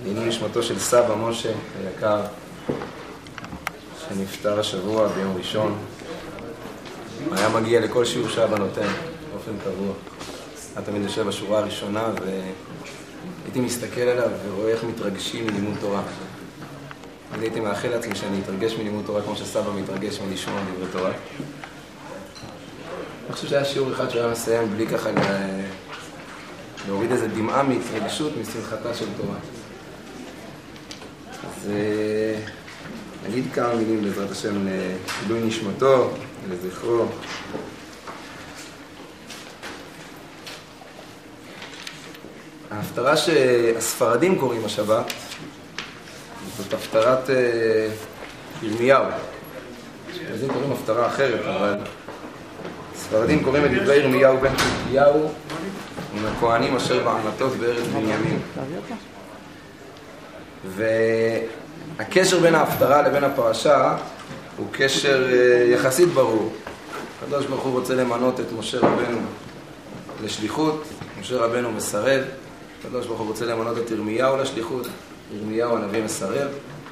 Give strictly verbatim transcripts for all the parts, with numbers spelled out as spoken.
לעילוי נשמתו של סבא משה היקר, שנפטר השבוע ביום ראשון. היה מגיע לכל שיעור שאבא נותן, באופן קבוע. היה תמיד יושב בשורה הראשונה, והייתי מסתכל עליו ורואה איך מתרגשים מלימוד תורה. אז הייתי מאחל לעצמי שאני אתרגש מלימוד תורה כמו שסבא מתרגש מלשמוע דברי תורה. אני חושב שהיה שיעור אחד שהיה מסיים בלי ככה להוריד איזה דמעה מהתרגשות משמחתה של תורה. אז נגיד כמה מילים בעזרת השם לעילוי נשמתו ולזכרו. ההפטרה שהספרדים קוראים השבת זאת הפטרת ירמיהו. הספרדים קוראים הפטרה אחרת, אבל הספרדים קוראים את דברי ירמיהו בן חזקיהו ומכהנים אשר בענתות בארץ בנימין. והקשר בין ההפטרה לבין הפרשה הוא קשר יחסית ברור. הקדוש ברוך הוא רוצה למנות את משה רבנו לשליחות, משה רבנו מסרב. הקדוש ברוך הוא רוצה למנות את ירמיהו לשליחות, ירמיהו הנביא מסרב.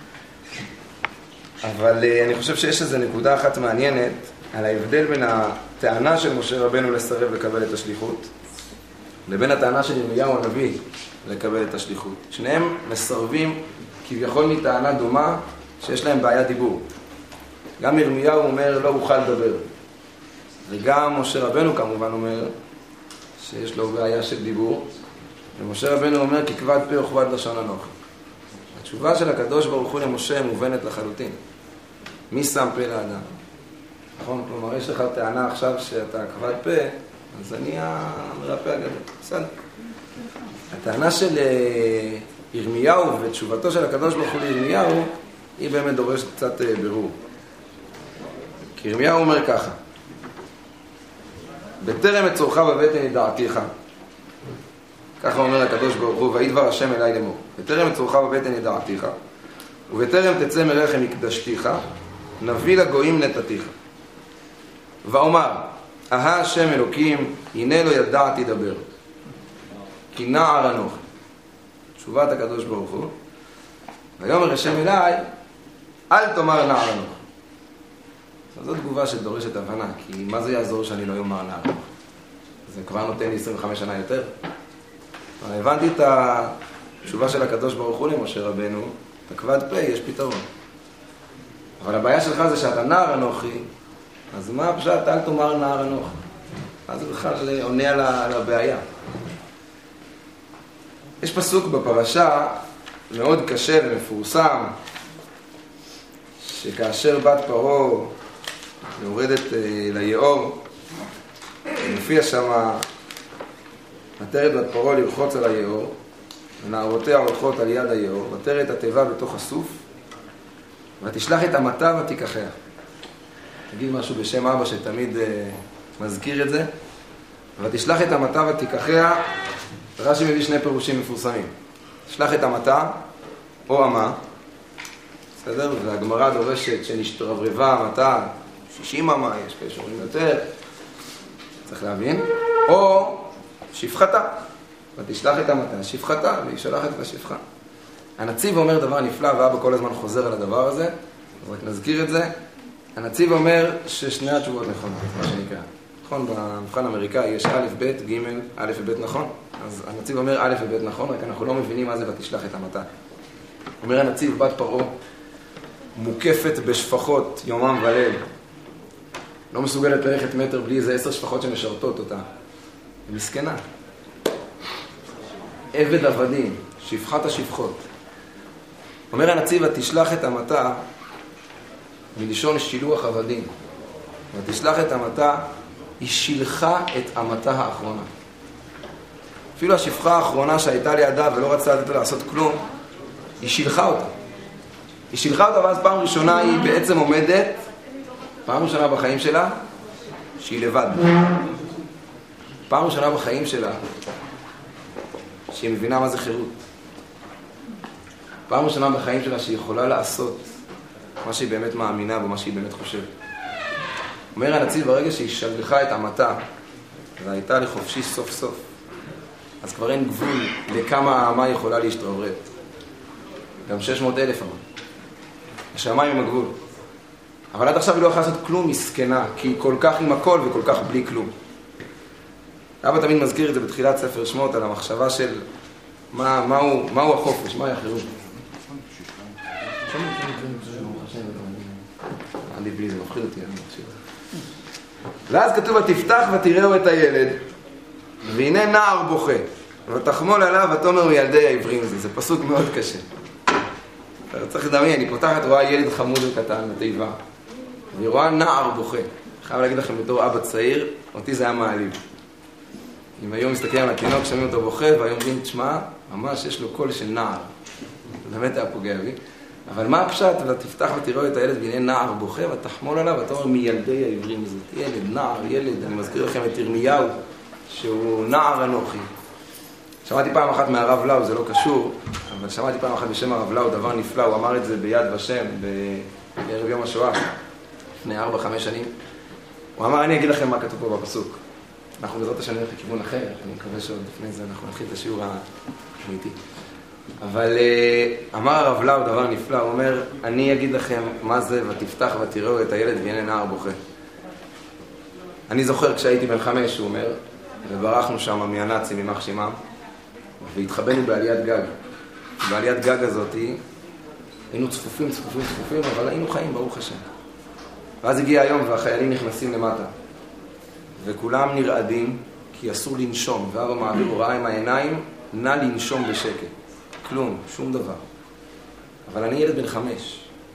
אבל אני חושב שיש איזו נקודה אחת מעניינת על ההבדל בין הטענה של משה רבנו לסרב לקבל את השליחות לבין הטענה של ירמיהו הנביא לקבל את השליחות. שניהם מסרבים כביכול מטענה דומה שיש להם בעיית דיבור. גם ירמיהו אומר לא אוכל לדבר, וגם משה רבנו כמובן אומר שיש לו בעיה של דיבור, ומשה רבנו אומר כי כבד פה וכבד לשון אנוכי. התשובה של הקדוש ברוך הוא למשה מובנת לחלוטין. מי שם פה לאדם? נכון? כלומר, יש לך טענה עכשיו שאתה כבד פה, אז אני המרפא הגדול. בסדר. הטענה של ירמיהו ותשובתו של הקדוש ברוך הוא לירמיהו היא באמת דורשת קצת בירור. כי ירמיהו אומר ככה: בטרם את צורך בבטן ידעתיך, ככה אומר הקדוש ברוך הוא, ויהי דבר השם אליי לאמור, בטרם את צורך בבטן ידעתיך ובטרם תצא מרחם הקדשתיך נביא לגויים נתתיך. ואומר אהה השם אלוקים הנה לא ידעתי דבר כי נער אנוכי. תשובת הקדוש ברוך הוא, ויאמר השם אליי אל תאמר נער אנוכי. זו תגובה שדורשת הבנה, כי מה זה יעזור שאני לא יאמר נער אנוכי? זה כבר נותן לי עשרים וחמש שנה יותר. אבל הבנתי את התשובה של הקדוש ברוך הוא למשה רבנו, אתה כבד פה, יש פתרון. אבל הבעיה שלך זה שאתה נער אנוכי, אז מה הפשט אל תאמר נער אנוכי? אז זה בכלל עונה על הבעיה. יש פסוק בפרשה מאוד קשה ומפורסם, שכאשר בת פרעה יורדת ליאור, מופיע שם ותרד בת פרעה לרחוץ על היאור, ונערותיה הולכות על יד היאור, ותרד התיבה בתוך הסוף, ותשלח את המטה ותיקחיה. תגיד משהו בשם אבא שתמיד uh, מזכיר את זה. ותשלח את המטה ותיקחיה, רש"י מביא שני פירושים מפורסמים. תשלח את המטה או אמה, בסדר? והגמרא דורשת שנשתרברבה המטה שישים אמה, יש כאלה שאומרים יותר, צריך להבין, או שפחתה. ותשלח את המטה, שפחתה, והיא שולחת את השפחה. הנציב אומר דבר נפלא, ואבא כל הזמן חוזר על הדבר הזה, אז רק נזכיר את זה. הנציב אומר ששני התשובות נכונות, מה שנקרא. נכון, במבחן האמריקאי יש א', ב', ג', א' וב' נכון. אז הנציב אומר א' וב' נכון, רק אנחנו לא מבינים מה זה ותשלח את המטה. אומר הנציב, בת פרעה מוקפת בשפחות יומם וליל. לא מסוגלת ללכת מטר בלי איזה עשר שפחות שמשרתות אותה. היא מסכנה. עבד עבדים, שפחת השפחות. אומר הנציב, ותשלח את המטה מלשון שילוח עבדים. ותשלח את המטה, היא שילחה את המטה האחרונה. אפילו השפחה האחרונה שהייתה לידה ולא רצתה לתת לעשות כלום, היא שילחה אותה. היא שילחה אותה, ואז פעם ראשונה היא בעצם עומדת, פעם ראשונה בחיים שלה, שהיא לבד. פעם ראשונה בחיים שלה, שהיא מבינה מה זה חירות. פעם ראשונה בחיים שלה שהיא יכולה לעשות מה שהיא באמת מאמינה בו, מה שהיא באמת חושבת. אומר הנציב, ברגע שהיא שלחה את המטה והייתה לחופשי סוף סוף, אז כבר אין גבול לכמה האמה יכולה להשתרברב. גם שש מאות אלף אמר. השמיים הם הגבול. אבל עד עכשיו היא לא יכולה לעשות כלום מסכנה, כי היא כל כך עם הכל וכל כך בלי כלום. אבא תמיד מזכיר את זה בתחילת ספר שמות, על המחשבה של מה, מהו, מהו החופש, מהי החירות. עדי בלי, זה מפחיד אותי, אני מחשיב. ואז כתוב, ותפתח ותראו את הילד, והנה נער בוכה, ותחמול עליו ותאמר מילדי העברים. זה, זה פסוק מאוד קשה. צריך לדמיין, אני פותחת, רואה ילד חמוד וקטן בתיבה, והיא רואה נער בוכה. אני חייב להגיד לכם, בתור אבא צעיר, אותי זה היה מעליב. אם היום מסתכלים על התינוק, שומעים אותו בוכה, והיום אומרים, תשמע, ממש יש לו קול של נער. זה באמת היה פוגע בי. אבל מה הפשט? ותפתח ותראו את הילד, והנה נער בוכה, ותחמול עליו, ותאמר מילדי העברים. זה ילד, נער, ילד. אני מזכיר לכם את ירמיהו, שהוא נער אנוכי. שמעתי פעם אחת מהרב לאו, זה לא קשור, אבל שמעתי פעם אחת בשם הרב לאו, דבר נפלא, הוא אמר את זה ביד ושם, בערב יום השואה, לפני ארבע, חמש שנים. הוא אמר, אני אגיד לכם מה כתוב פה בפסוק. אנחנו בעזרת השם נלך לכיוון אחר, אני מקווה שעוד לפני זה אנחנו נתחיל את השיעור האמיתי. אבל אמר הרב לאו דבר נפלא, הוא אומר, אני אגיד לכם מה זה, ותפתח ותראו את הילד והנה נער בוכה. אני זוכר כשהייתי בן חמש, הוא אומר, וברחנו שם מהנאצים, ממח שמם, והתחבאנו בעליית גג. בעליית גג הזאת היינו צפופים, צפופים, צפופים, אבל היינו חיים, ברוך השם. ואז הגיע היום והחיילים נכנסים למטה. וכולם נרעדים, כי אסור לנשום. ואבא מעביר הוראה עם העיניים, נא לנשום בשקט. כלום, שום דבר. אבל אני ילד בן חמש.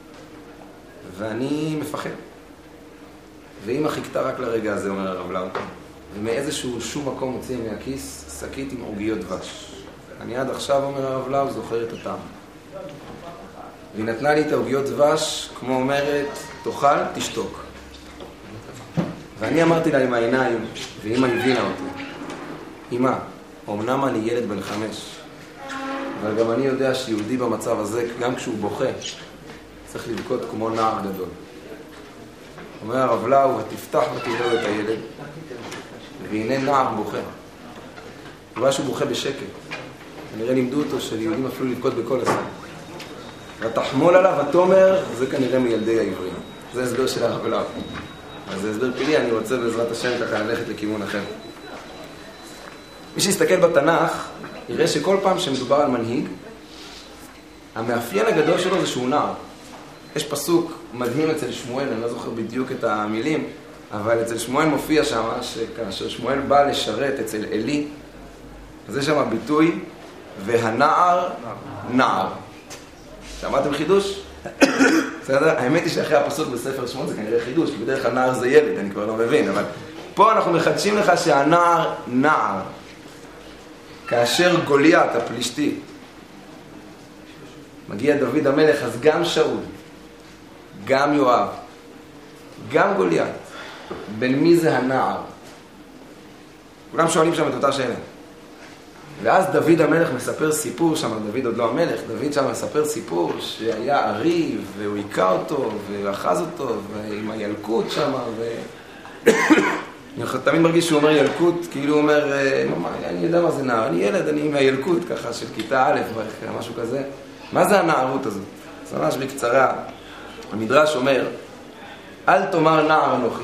ואני מפחד. ואמא חיכתה רק לרגע הזה, אומר הרב לאו. ומאיזשהו שום מקום הוציאה מהכיס, שקית עם עוגיות דבש. אני עד עכשיו, אומר הרב לאו, זוכר את הטעם. והיא נתנה לי את העוגיות דבש, כמו אומרת, תאכל, תשתוק. ואני אמרתי לה עם העיניים, ואמא הבינה אותי. אמא, אמנם אני ילד בן חמש, אבל גם אני יודע שיהודי במצב הזה, גם כשהוא בוכה, צריך לבכות כמו נער גדול. אומר הרב לאו, ותפתח ותראו את הילד, והנה נער בוכה. הוא רואה שהוא בוכה בשקט. כנראה לימדו אותו שליהודים אפילו לבכות בכל הסם. ותחמול עליו ותאמר, זה כנראה מילדי העברים. זה הסבר של הרב לאו. אז זה הסבר פילי, אני רוצה בעזרת השם ככה ללכת לכיוון אחר. מי שיסתכל בתנ"ך, יראה שכל פעם שמדובר על מנהיג, המאפיין הגדול שלו זה שהוא נער. יש פסוק מדהים אצל שמואל, אני לא זוכר בדיוק את המילים, אבל אצל שמואל מופיע שם, שכאשר שמואל בא לשרת אצל אלי, אז יש שם ביטוי, והנער נער. שמעתם חידוש? בסדר? האמת היא שאחרי הפסוק בספר שמואל זה כנראה חידוש, כי בדרך כלל נער זה ילד, אני כבר לא מבין, אבל פה אנחנו מחדשים לך שהנער נער. כאשר גוליית הפלישתי מגיע דוד המלך, אז גם שאול, גם יואב, גם גוליית, בין מי זה הנער? כולם שואלים שם את אותה שאלה. ואז דוד המלך מספר סיפור שם, דוד עוד לא המלך, דוד שם מספר סיפור שהיה ארי, והוא היכה אותו, ואחז אותו, ועם הילקוט שם, ו... אני תמיד מרגיש שהוא אומר ילקוט, כאילו הוא אומר, אני יודע מה זה נער, אני ילד, אני עם הילקוט ככה של כיתה א', משהו כזה. מה זה הנערות הזאת? זה ממש בקצרה. המדרש אומר, אל תאמר נער אנוכי,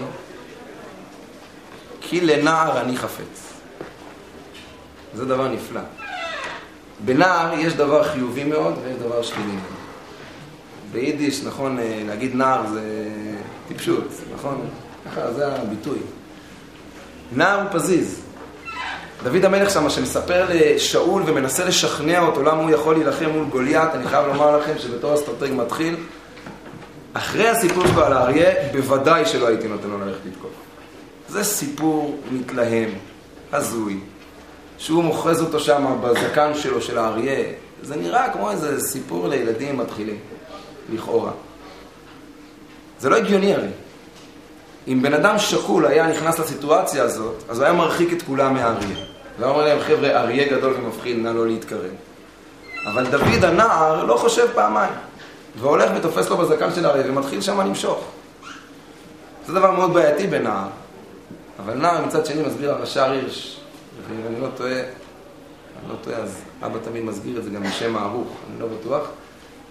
כי לנער אני חפץ. זה דבר נפלא. בנער יש דבר חיובי מאוד ויש דבר שלילי מאוד. ביידיש, נכון, להגיד נער זה טיפשות, נכון? ככה, זה הביטוי. נער הוא פזיז. דוד המלך שם שמספר לשאול ומנסה לשכנע אותו למה הוא יכול להילחם מול גוליית, אני חייב לומר לכם שבתור אסטרטג מתחיל, אחרי הסיפור שלו על האריה, בוודאי שלא הייתי נותן לו ללכת לתקוף. זה סיפור מתלהם, הזוי, שהוא מוכרז אותו שם בזקן שלו של האריה. זה נראה כמו איזה סיפור לילדים מתחילים, לכאורה. זה לא הגיוני הרי. אם בן אדם שקול היה נכנס לסיטואציה הזאת, אז הוא היה מרחיק את כולם מהאריה. והוא אומר להם, חבר'ה, אריה גדול ומפחיד, נא לא להתקרב. אבל דוד הנער לא חושב פעמיים. והולך ותופס לו בזקן של האריה ומתחיל שם למשוך. זה דבר מאוד בעייתי בנער. אבל נער מצד שני מסביר הרש"ר הירש, ואם אני לא טועה, אני לא טועה, אז אבא תמיד מסביר את זה גם בשם הערוך, אני לא בטוח.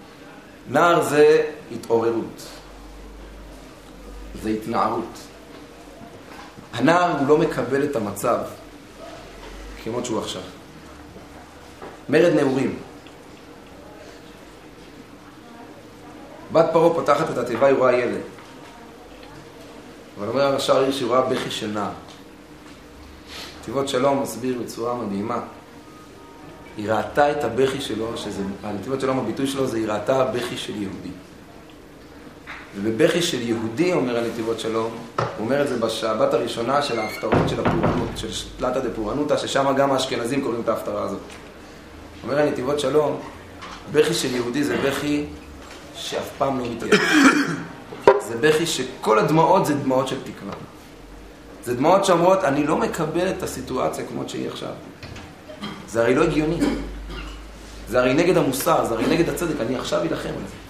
נער זה התעוררות, זה התנערות. הנער הוא לא מקבל את המצב כמות שהוא עכשיו. מרד נעורים. בת פרעה פותחת את התיבה, היא רואה ילד. אבל אומר הרש"ר העיר שהיא רואה בכי של נער. נתיבות שלום מסביר בצורה מדהימה. היא ראתה את הבכי שלו, שזה, הנתיבות שלום הביטוי שלו זה היא ראתה הבכי של יהודי. ובבכי של יהודי, אומר הנתיבות שלום, הוא אומר את זה בשבת הראשונה של ההפטרות של הפורענות, של תלתא דפורענותא, ששם גם האשכנזים קוראים את ההפטרה הזאת. אומר הנתיבות שלום, בכי של יהודי זה בכי שאף פעם לא מתייחד. זה בכי שכל הדמעות זה דמעות של תקווה. זה דמעות שאומרות, אני לא מקבל את הסיטואציה כמות שהיא עכשיו. זה הרי לא הגיוני. זה הרי נגד המוסר, זה הרי נגד הצדק, אני עכשיו אלחם על זה.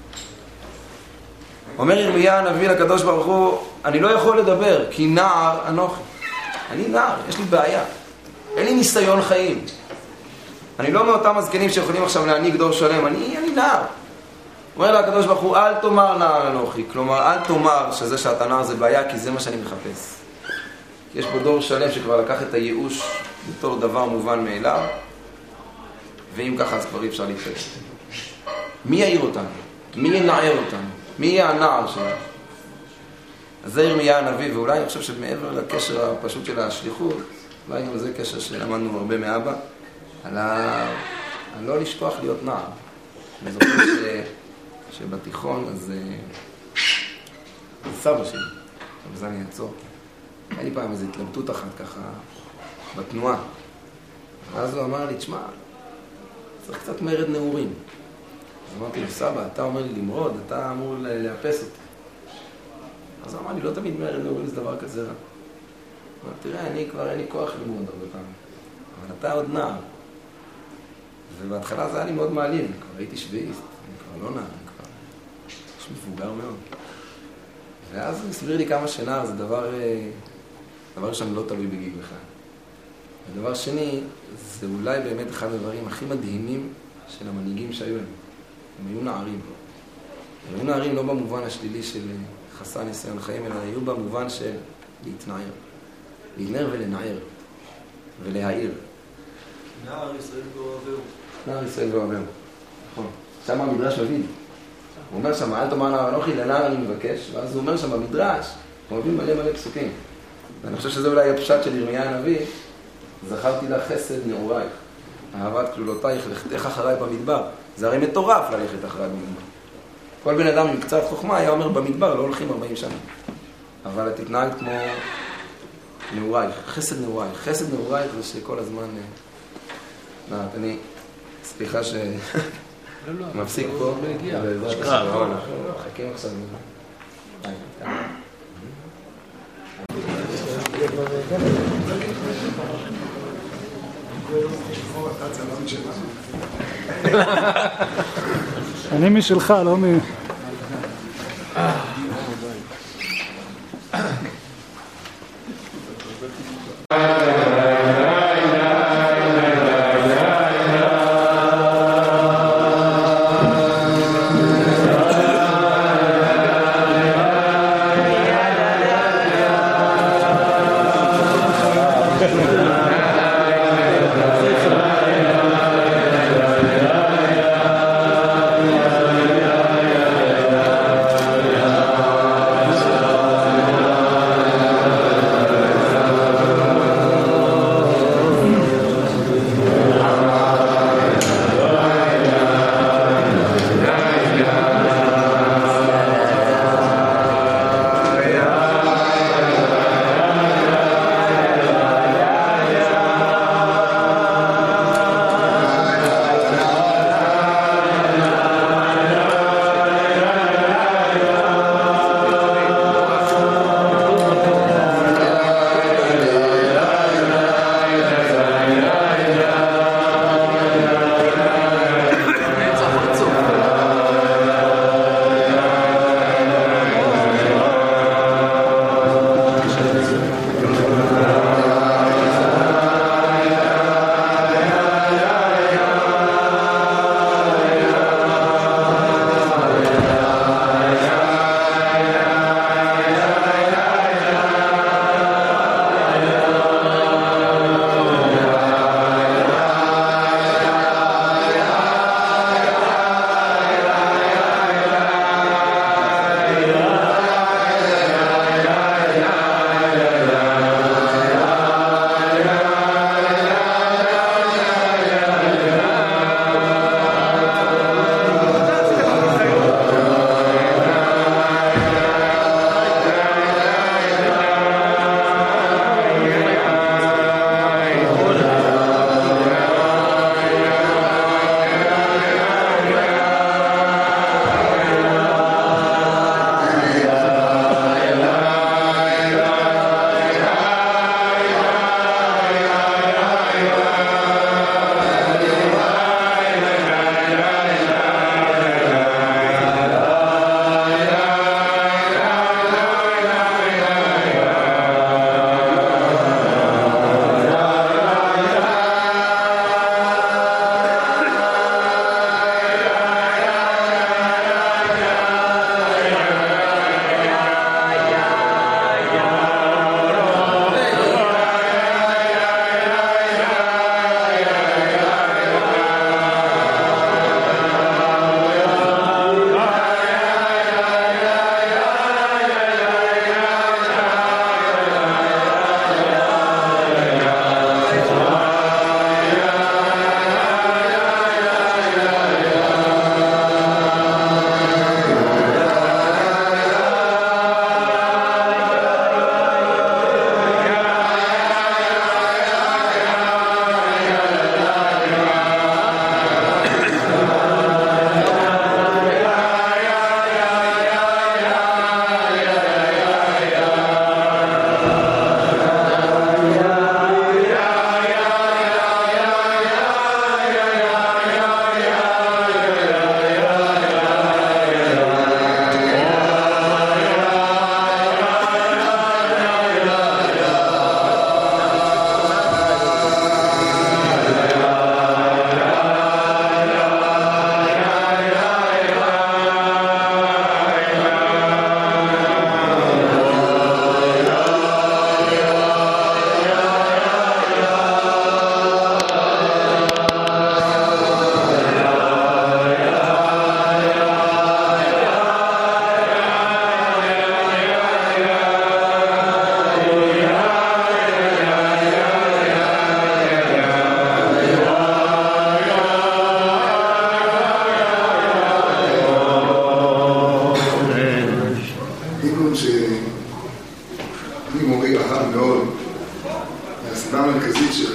אומר ירמיה הנביא לקדוש ברוך הוא, אני לא יכול לדבר, כי נער אנוכי. אני נער, יש לי בעיה. אין לי ניסיון חיים. אני לא מאותם הזקנים שיכולים עכשיו להנהיג דור שלם, אני, אני נער. אומר לה הקדוש ברוך הוא, אל תאמר נער אנוכי. כלומר, אל תאמר שזה שאתה נער זה בעיה, כי זה מה שאני מחפש. יש פה דור שלם שכבר לקח את הייאוש בתור דבר מובן מאליו, ואם ככה אז כבר אי אפשר להתפתח. מי יעיר אותנו? מי ינער אותנו? מי יהיה הנער שלנו? אז זה ירמיה הנביא, ואולי אני חושב שמעבר לקשר הפשוט של השליחות, אולי גם זה קשר שלמדנו הרבה מאבא, על, ה... על לא לשכוח להיות נער. אני זוכר ש... שבתיכון, אז... אז סבא שלי, ובזה אני אעצור. היה לי פעם איזו התלבטות אחת ככה בתנועה. ואז הוא אמר לי, תשמע, צריך קצת מרד נעורים. אז אמרתי לו, סבא, אתה אומר לי למרוד, אתה אמור לאפס אותי. אז הוא אמר לי, לא תמיד מרד נעורים זה דבר כזה רע. הוא אמר, תראה, אני כבר אין לי כוח למרוד הרבה פעמים. אבל אתה עוד נער. ובהתחלה זה היה לי מאוד מעלים, אני כבר הייתי שביעיסט, אני כבר לא נער, אני כבר... יש מבוגר מאוד. ואז הוא הסביר לי כמה שנער זה דבר... דבר שאני לא תלוי בגיל בכלל. ודבר שני, זה אולי באמת אחד הדברים הכי מדהימים של המנהיגים שהיו להם. הם היו נערים. הם היו נערים לא במובן השלילי של חסר ניסיון חיים, אלא היו במובן של להתנער. להתנער ולנער. ולהעיר. נער ישראל ואוהבהו. נער ישראל ואוהבהו. נכון. שם המדרש מביא. הוא אומר שם, אל תאמר נער אנוכי, לנער אני מבקש. ואז הוא אומר שם במדרש, הוא מביא מלא מלא פסוקים. ואני חושב שזה אולי הפשט של ירמיה הנביא, זכרתי לך חסד נעורייך, אהבת כלולותייך, לכתך אחריי במדבר. זה הרי מטורף ללכת אחריי במדבר. כל בן אדם עם קצת חוכמה היה אומר במדבר, לא הולכים ארבעים שנה. אבל את התנהגת כמו נעורייך, חסד נעורייך. חסד נעורייך זה שכל הזמן... נעת, אני... סליחה ש... מפסיק פה. לא הגיע. חכים עכשיו. אני משלך, לא מ...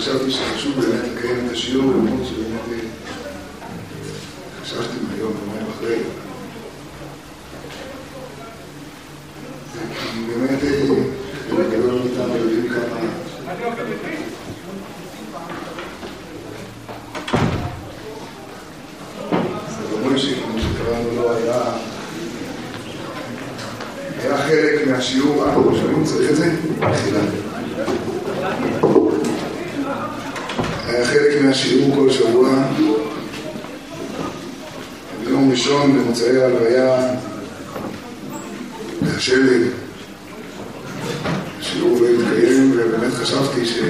חשבתי שחשוב באמת לקיים את השיעור, למרות שבאמת חשבתי מהיום ומים אחרי. כי באמת חלק גדול מאיתנו יודעים כמה סבא מוישה, כמו שקראנו לו, היה היה חלק מהשיעור, אה, שומעים, צריך את זה? תחילה. היה חלק מהשיעור כל שבוע, ביום ראשון במוצאי ההלוויה, השלג, השיעור לא התקיים, ובאמת חשבתי ש...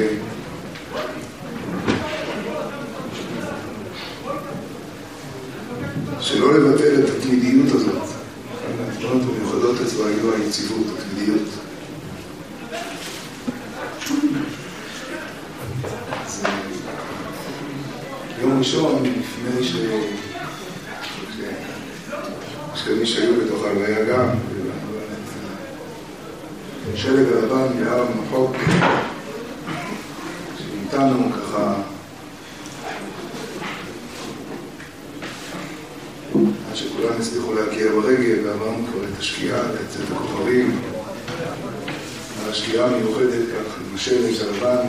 שלא לבטל את התמידיות הזאת. התמונות המיוחדות אצלו היו היציבות, התמידיות. אז יום ראשון, לפני ש... שכמי שהיו בתוך ההלוויה גם, שלג הלבן מהר המחוק, שאיתנו ככה, עד שכולם הצליחו להגיע ברגל, ועברנו כבר את השקיעה, את צאת הכוכבים, השקיעה המיוחדת כך, עם השלג הלבן,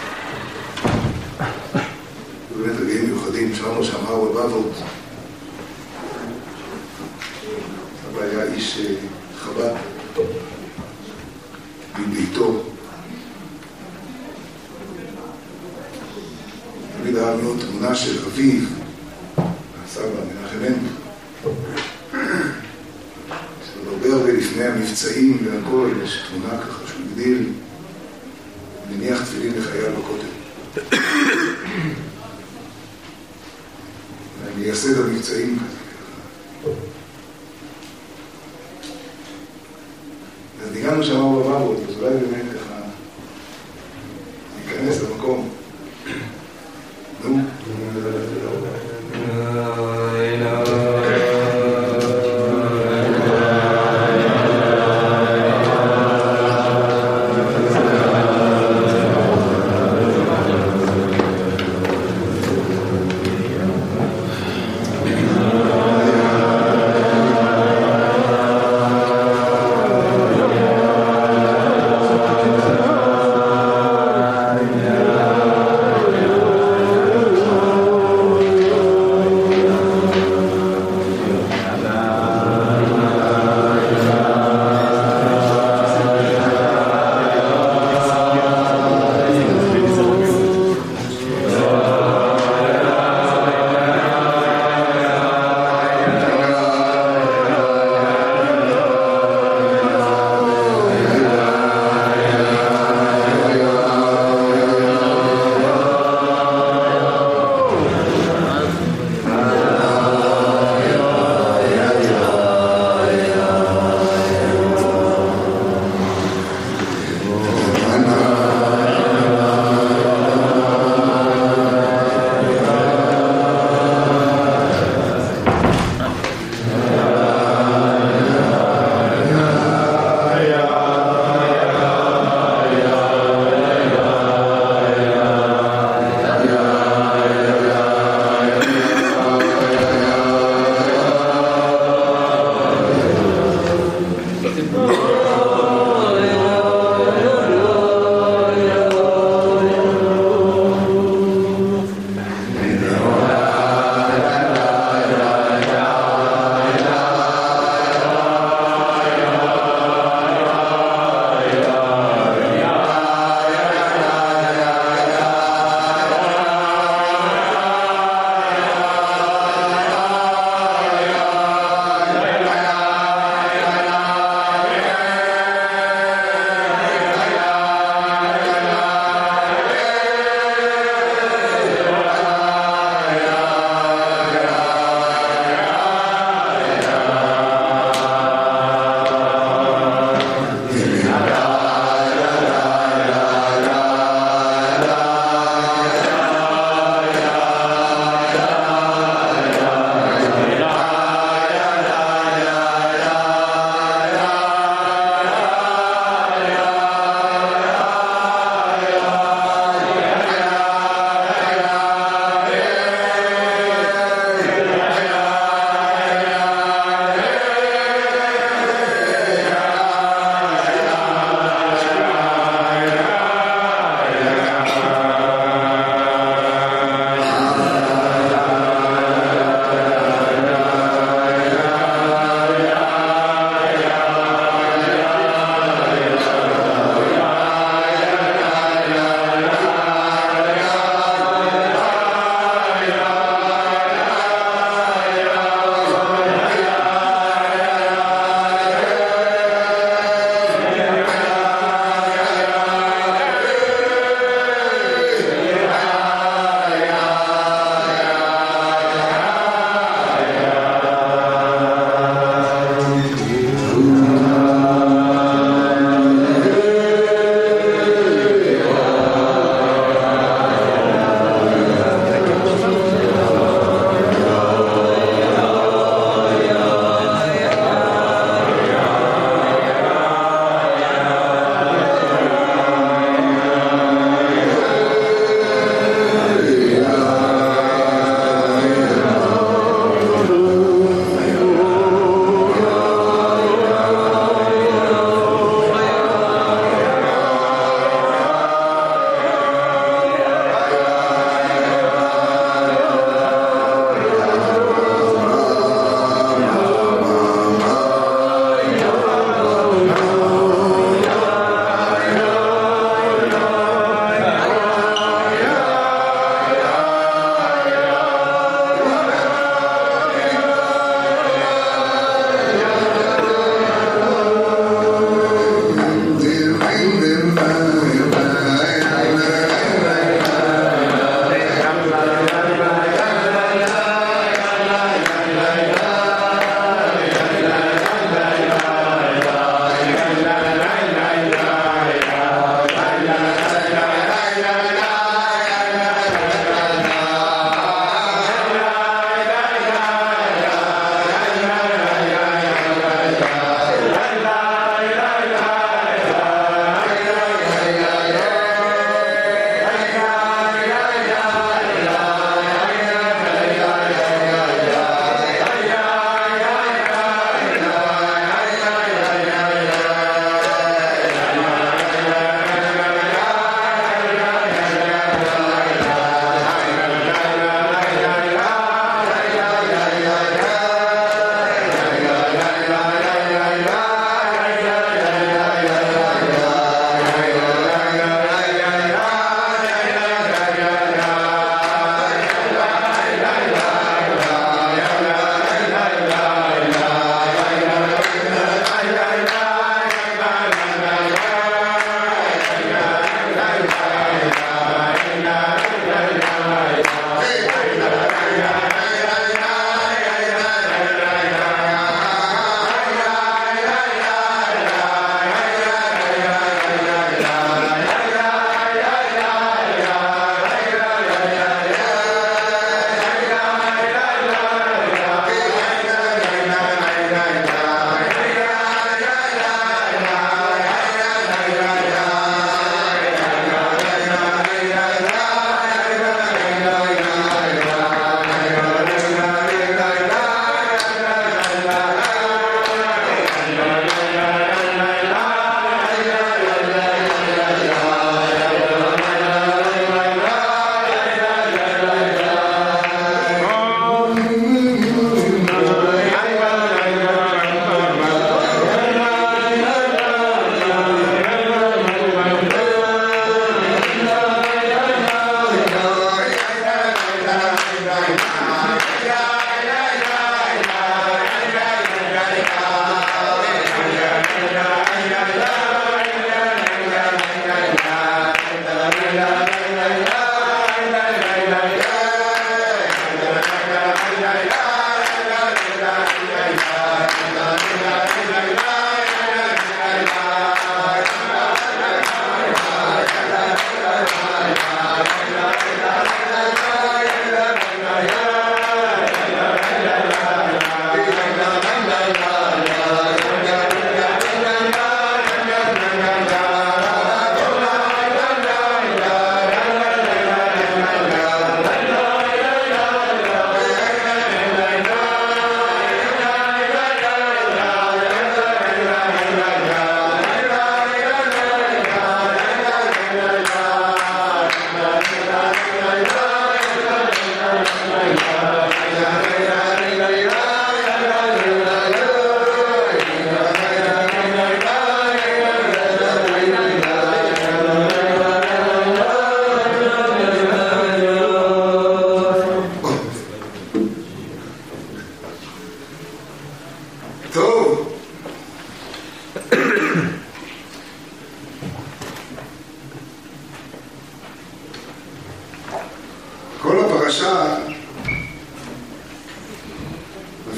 ובאמת רגעים מיוחדים, שמענו שאמר בבבות, אבל היה איש חב"ד מביתו. תמיד אהבנו תמונה של אביו, הסבא מנחם מנדל. הרבה הרבה לפני המבצעים והכל, יש תמונה ככה שהוא גדיל, מניח תפילין לחייל בכותל. ומייסד המבצעים כזה. אז ניגענו שם בבבות, אז אולי באמת ככה ניכנס למקום. נו?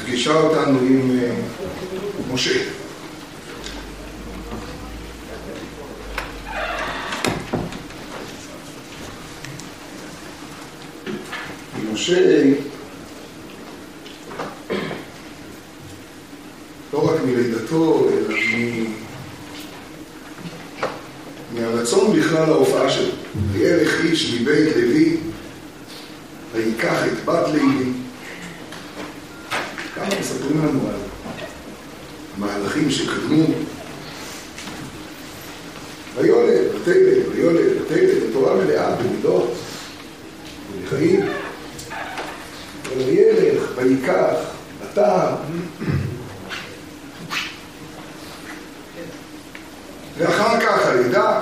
מפגישה אותנו עם משה. משה לא רק מלידתו, אלא מהרצון בכלל ההופעה שלו. וילך איש מבית לוי, ויקח את בת לוי. כמה מספרים לנו על המהלכים שקדמו. ויולד, ותלד, ויולד, ותלד, התורה מלאה במידות, ובחיים. וילך, ויקח, אתה. ואחר כך הלידה,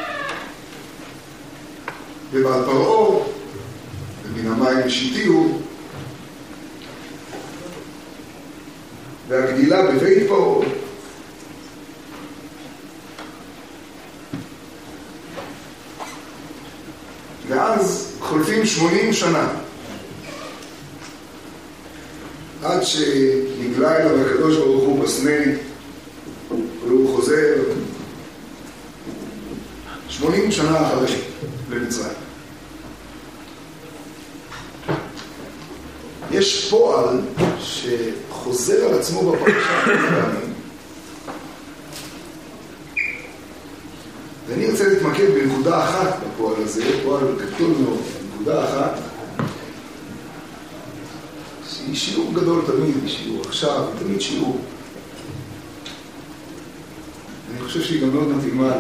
ובעל פרעה, ומן המים השיתיהו, והגדילה בבית פרעה. ואז חולפים שמונים שנה, עד שנגלה אליו הקדוש ברוך הוא בסנה, והוא חוזר שמונים שנה אחרי למצרים. יש פועל שחוזר על עצמו בפרשה פעמים. ואני רוצה להתמקד בנקודה אחת בפועל הזה, פועל גדול מאוד, נקודה אחת, שהיא שיעור גדול תמיד, שיעור עכשיו, תמיד שיעור. אני חושב שהיא גם מאוד מתאימה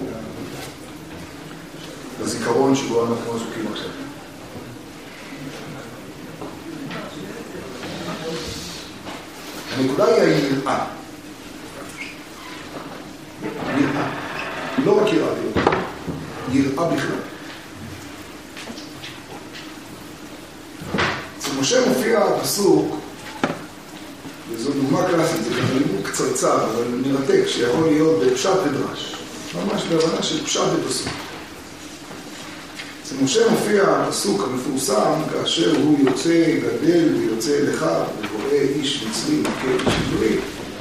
לזיכרון שבו אנחנו עסוקים עכשיו. הנקודה היא היראה. יראה. לא רק יראה, יראה בכלל. אצל משה מופיע הפסוק, וזו דוגמה קלאסית, זה ככה לימוד קצרצר, אבל מרתק, שיכול להיות בפשט ודרש. ממש בהבנה של פשט ופסוק. אצל משה מופיע הפסוק המפורסם, כאשר הוא יוצא גדל ויוצא לך, ורואה איש מצרי מכה איש עברי.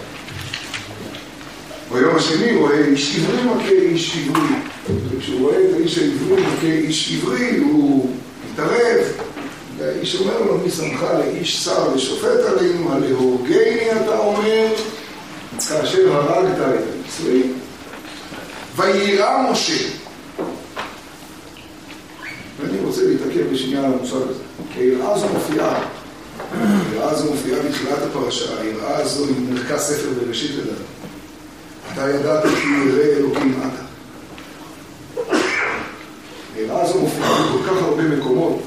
ביום השני הוא רואה איש עברי מכה איש עברי. וכשהוא רואה את האיש העברי מכה איש עברי, הוא מתערב. והאיש אומר לו, מי שמך לאיש שר ושופט עלינו, הלהורגני אתה אומר, כאשר הרגת את המצרי. וירא משה. ואני רוצה להתעכב בשנייה על המושג הזה. כי היראה הזו מופיעה. היראה הזו מופיעה בתחילת הפרשה. היראה הזו היא מרכז ספר בראשית לדעת. אתה ידעת כי יראה אלוקים אתה. היראה הזו מופיעה בכל כך הרבה מקומות.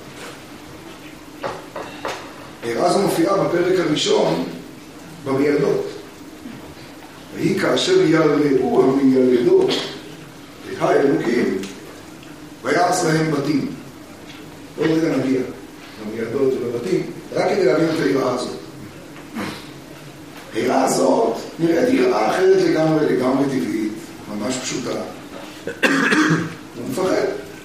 היראה הזו מופיעה בפרק הראשון במילדות. והיא כאשר ירלאו המילדות את האלוקים, ויעש להם בתים. לא רגע נגיע למילדות ולבתים, רק כדי להבין את היראה הזאת. היראה הזאת נראית יראה אחרת לגמרי, לגמרי טבעית, ממש פשוטה. הוא מפחד.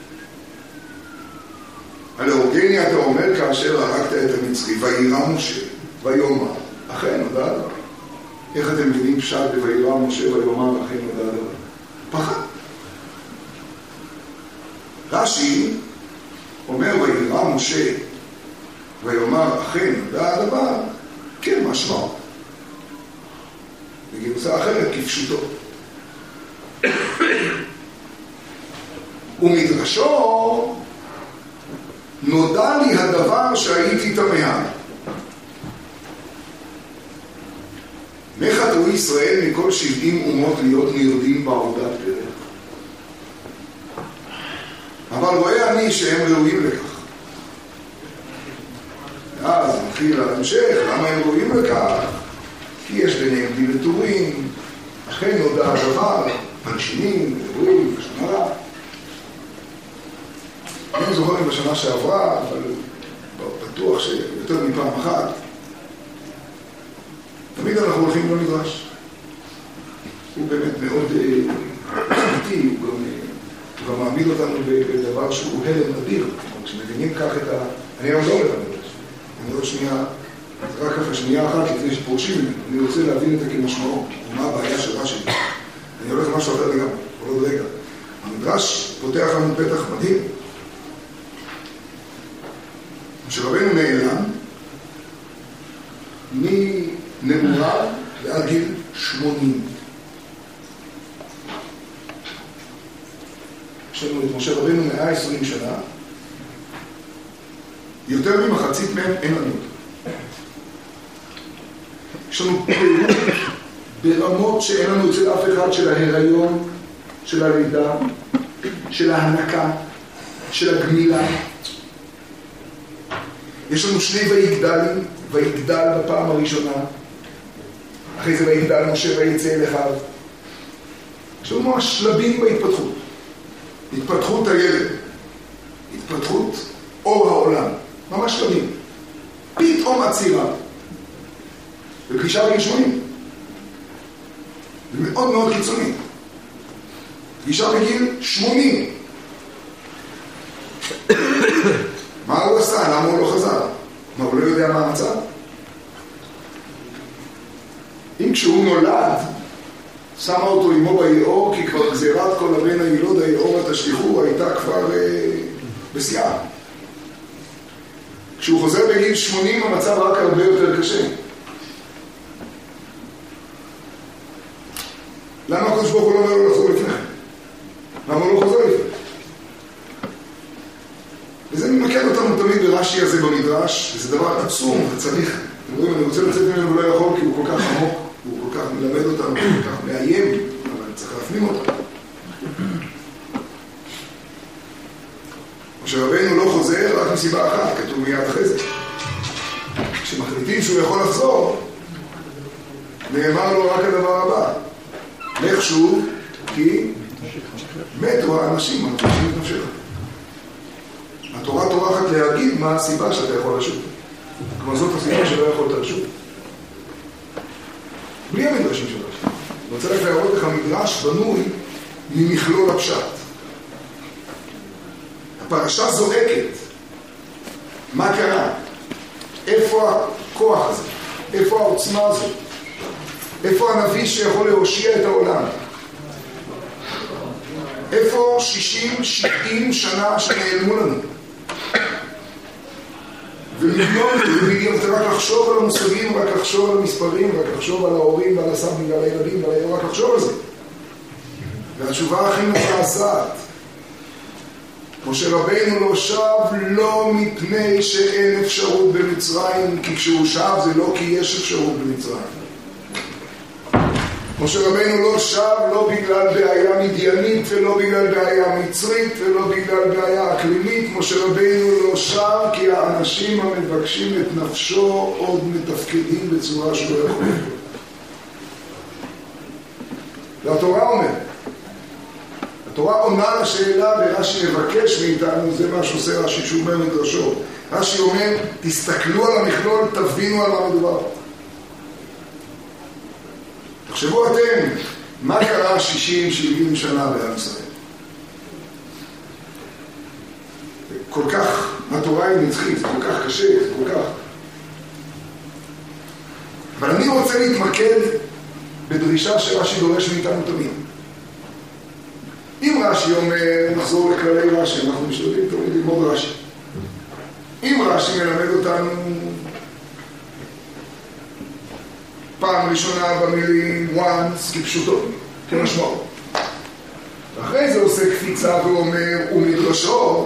הלהורגני אתה אומר כאשר הרגת את המצרי, וירא משה, ויאמר, אכן נודע דבר. איך אתם מבינים פשט בוירא משה ויאמר, אכן נודע דבר? פחד. רש"י אומר, וירא משה ויאמר, אכן נודע הדבר, כן משמעות. בגרסה אחרת כפשוטו. ומדרשו נודע לי הדבר שהייתי תמה. מה חטאו ישראל מכל שבעים אומות להיות נרדים בעבודת פרך? אבל רואה אני שהם ראויים לכך. ואז מתחיל להמשך, למה הם ראויים לכך? כי יש ביניהם דין וטורים, אכן נודע הדבר, פלשינים, ראויים, ושמרה. אני זוכר אם בשנה שעברה, אבל בטוח שיותר מפעם אחת, תמיד אנחנו הולכים לא נדרש. הוא באמת מאוד אמיתי, הוא גם, הוא גם מעמיד אותנו בדבר שהוא הלם אדיר. כשמבינים כך את ה... אני היום לא הולך למדרש. אני עוד שנייה אז רק ככה שנייה אחת לפני שפורשים, אני רוצה להבין את זה כמשמעות, ומה הבעיה של רש"י. אני הולך למשהו אחר לגמרי, כל עוד רגע. המדרש פותח לנו פתח מדהים. שרבנו נעלם מנעורה ועד גיל שמונים. יש לנו את משה רבנו מאה ועשרים שנה, יותר ממחצית מהם אין לנו. יש לנו פירוט ברמות שאין לנו אצל אף אחד, של ההיריון, של הלידה, של ההנקה, של הגמילה. יש לנו שני ויגדלים, ויגדל בפעם הראשונה, אחרי זה ויגדל משה ויצא אל אחיו. יש לנו ממש שלבים בהתפתחות. התפתחות הילד, התפתחות אור העולם, ממש שלבים. פתאום עצירה, ופגישה בגיל שמונים. זה מאוד מאוד קיצוני. פגישה בגיל שמונים. מה הוא עשה? למה הוא לא חזר? מה, הוא לא יודע מה המצב? אם כשהוא נולד, שמה אותו עמו ביאור, כי כבר גזירת כל הבן הילוד היאור התשליחו, הייתה כבר אה, בשיאה. כשהוא חוזר בגיל שמונים, המצב רק הרבה יותר קשה. למה הקדוש ברוך הוא לא אומר לו לחזור לפני? למה הוא לא חוזר לפני? וזה ממקד אותנו תמיד ברש"י הזה במדרש, וזה דבר עצום, וצריך, אתם רואים, אני רוצה לצאת ממנו ולא יכול, כי הוא כל כך עמוק, הוא כל כך מלמד אותנו, הוא כל כך מאיים, אבל צריך להפנים אותנו. משה רבנו לא חוזר רק מסיבה אחת, כתוב מיד אחרי זה. כשמחליטים שהוא יכול לחזור, נאמר לו רק הדבר הבא, לך שוב, כי מתו האנשים, המקדשים את נפשך. התורה טורחת להגיד מה הסיבה שאתה יכול לשוב. כלומר זאת הסיבה שלא יכולת לשוב. בלי המדרשים שלך. אני רוצה רק להראות לך מדרש בנוי ממכלול הפשט. הפרשה זועקת. מה קרה? איפה הכוח הזה? איפה העוצמה הזאת? איפה הנביא שיכול להושיע את העולם? איפה שישים, שבעים שנה שנעלמו לנו? ומיליון, ומיליון, אתה רק לחשוב על המושגים, רק לחשוב על המספרים, רק לחשוב על ההורים ועל הסבים ועל הילדים, רק לחשוב על זה. והתשובה הכי מזעזעת, משה רבנו לא שב לא מפני שאין אפשרות במצרים, כי כשהוא שב זה לא כי יש אפשרות במצרים. משה רבנו לא שב לא בגלל בעיה מדיינית ולא בגלל בעיה מצרית ולא בגלל בעיה אקלימית. משה רבנו לא שב כי האנשים המבקשים את נפשו עוד מתפקדים בצורה שהוא יכול. והתורה אומרת, התורה עונה לשאלה ורש"י מבקש מאיתנו, זה מה שעושה רש"י שהוא אומר מדרשו. רש"י אומר, תסתכלו על המכלול, תבינו על מה מדובר. תחשבו אתם, מה קרה שישים שבעים שנה בעם ישראל? כל כך, התורה היא נצחית, זה כל כך קשה, זה כל כך. אבל אני רוצה להתמקד בדרישה שרש"י דורש מאיתנו תמיד. אם רש"י אומר, נחזור לכללי רש"י, אנחנו משתדלים תמיד ללמוד רש"י. אם רש"י מלמד אותנו פעם ראשונה במילים once כפשוטו, כמשמעות. ואחרי זה עושה קפיצה ואומר, ומדרשו,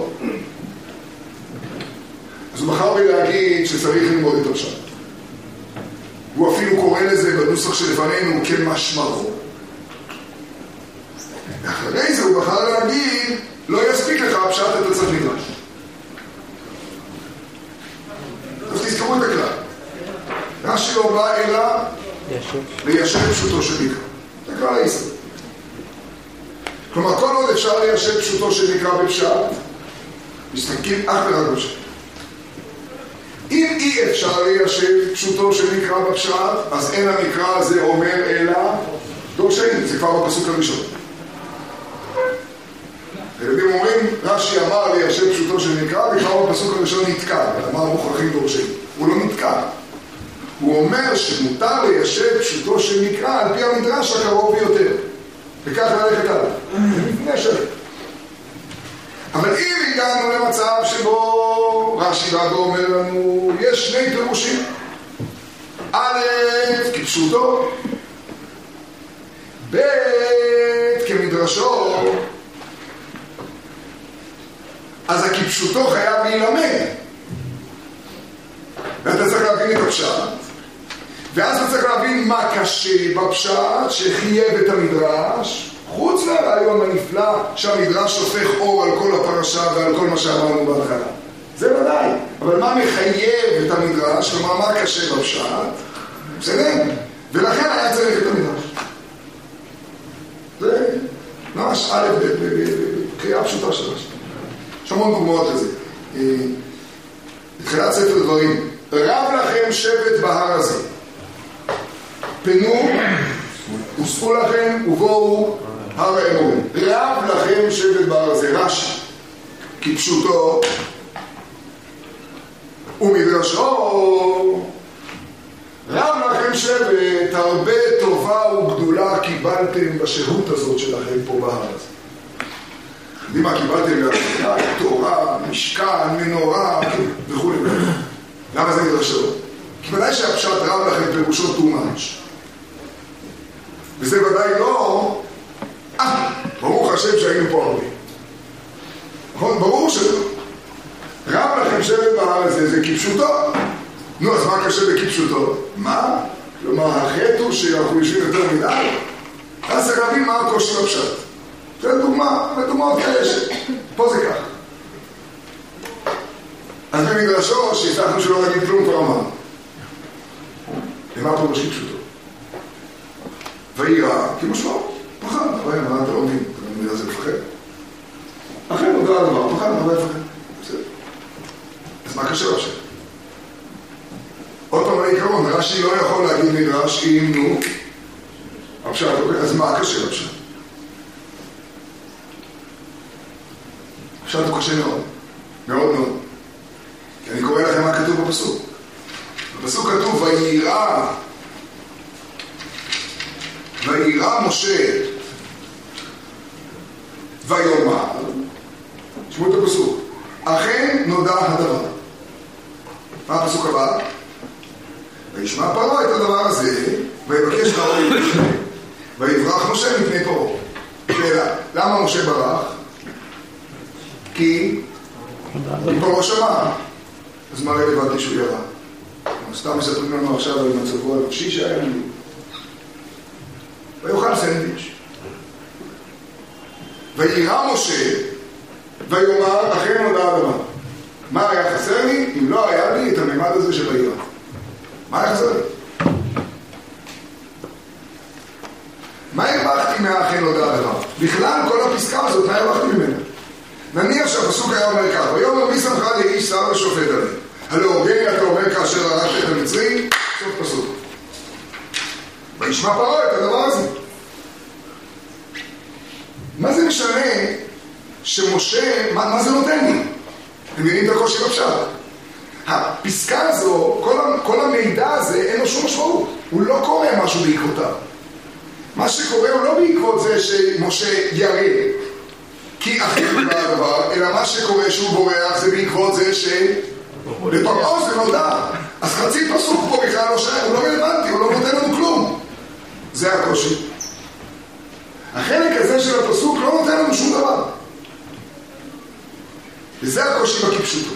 אז הוא בחר בלהגיד שצריך ללמוד את הפשט. הוא אפילו קורא לזה בנוסח שלפנינו כמשמעו. ואחרי זה הוא בחר להגיד, לא יספיק לך הפשט את הצד מדרש. אז תזכרו את הכלל. רש"י לא בא אלא ליישב פשוטו של מקרא. זה כבר היסוד. כלומר, כל עוד אפשר ליישב פשוטו של מקרא בפשט, מסתכלים אך ורק בפשט. אם אי אפשר ליישב פשוטו של מקרא בפשט, אז אין המקרא הזה אומר אלא דורשני, זה כבר בפסוק הראשון. ילדים אומרים, רש"י אמר ליישב פשוטו של מקרא, וכבר בפסוק הראשון נתקע, אמר מוכרחים דורשני. הוא לא נתקע. הוא אומר שמותר ליישב פשוטו של מקרא על פי המדרש הקרוב ביותר. וכך ללכת עליו. לפני שלי. אבל אם הגענו למצב שבו רש"י בא ואומר לנו, יש שני פירושים. א', כפשוטו, ב', כמדרשו, אז הכפשוטו חייב להילמד. ואתה צריך להבין את הפשט. ואז אתה צריך להבין מה קשה בפשט שחייב את המדרש, חוץ מהרעיון הנפלא שהמדרש שופך אור על כל הפרשה ועל כל מה שאמרנו בהתחלה. זה ודאי. אבל מה מחייב את המדרש? כלומר, מה קשה בפשט? בסדר? ולכן היה צריך את המדרש. זה ממש א' בקריאה פשוטה של רש"י. יש המון דוגמאות לזה. בתחילת ספר דברים, רב לכם שבט בהר הזה. פנו, וספו לכם ובואו הר האמורים. רב לכם שבט בהר הזה. רש"י, כפשוטו ומדרשו, רב לכם שבט, הרבה טובה וגדולה קיבלתם בשהות הזאת שלכם פה בהר הזה. יודעים מה קיבלתם? תורה, משכן, מנורה וכו'. למה זה מדרשו? כי ודאי שהפשט רב לכם פירושו too much. וזה ודאי לא, אה, ברוך השם שהיינו פה הרבה. נכון? ברור שלא. רב לכם שבט בהר הזה, זה כפשוטו. נו, אז מה קשה בכפשוטו? מה? כלומר, החטא הוא שאנחנו יושבים יותר מדי. אז צריך להבין מה הקושי בפשט. זה דוגמה, ודוגמאות כאלה ש... פה זה כך. אז במדרשו, שהצלחנו שלא נגיד כלום כבר אמר. למה פה ראשי פשוטו? וירא, כי משמעו, פחד, אבל מה אתה לא מבין? אתה לא מבין על זה לפחד? אחרי נודע הדבר, פחד, מה לא יפחד? בסדר. אז מה קשה בפשט? עוד פעם העיקרון, רש"י לא יכול להגיד מדרש אם נו, הפשט, אוקיי? אז מה קשה בפשט? הפשט הוא קשה מאוד, מאוד מאוד. כי אני קורא לכם מה כתוב בפסוק. בפסוק כתוב, וירא, וירא משה, ויאמר, תשמעו את הפסוק, אכן נודע הדבר. מה הפסוק הבא? וישמע פרעה את הדבר הזה, ויבקש פרעה את משה, ויברח משה מפני פרעה. שאלה, למה משה ברח? כי פרעה שמע. אז מה רלוונטי שהוא ירה? סתם מספרים לנו עכשיו על מצבו הנפשי שהיה לנו. ויאכל סנדוויץ'. וירא משה, ויאמר, אכן נודע הדבר. מה היה חסר לי? אם לא היה לי את הממד הזה של וירא. מה היה חסר לי? מה הרווחתי מהאכן נודע הדבר? בכלל, כל הפסקה הזאת, מה הרווחתי ממנה? נניח שהפסוק היה אומר כך, ויאמר מי שמך לאיש שר ושופט עליהם. הלא הוגני אתה אומר כאשר הרגת את המצרים, סוף פסוק. וישמע פרעה את הדבר הזה. מה זה משנה שמשה, מה, מה זה נותן לי? אתם מבינים את הקושי בפשט? הפסקה הזו, כל, כל המידע הזה אין לו שום משמעות. הוא לא קורא משהו בעקבותיו. מה שקורה הוא לא בעקבות זה שמשה ירא כי אחרי נודע הדבר, אלא מה שקורה שהוא בורח זה בעקבות זה ש... לפרעה זה נודע. אז חצי פסוק פה בכלל לא שייך, הוא לא רלוונטי, הוא לא נותן לנו כלום. זה הקושי. החלק הזה של הפסוק לא נותן לנו שום דבר. וזה הקושי בכפשוטו.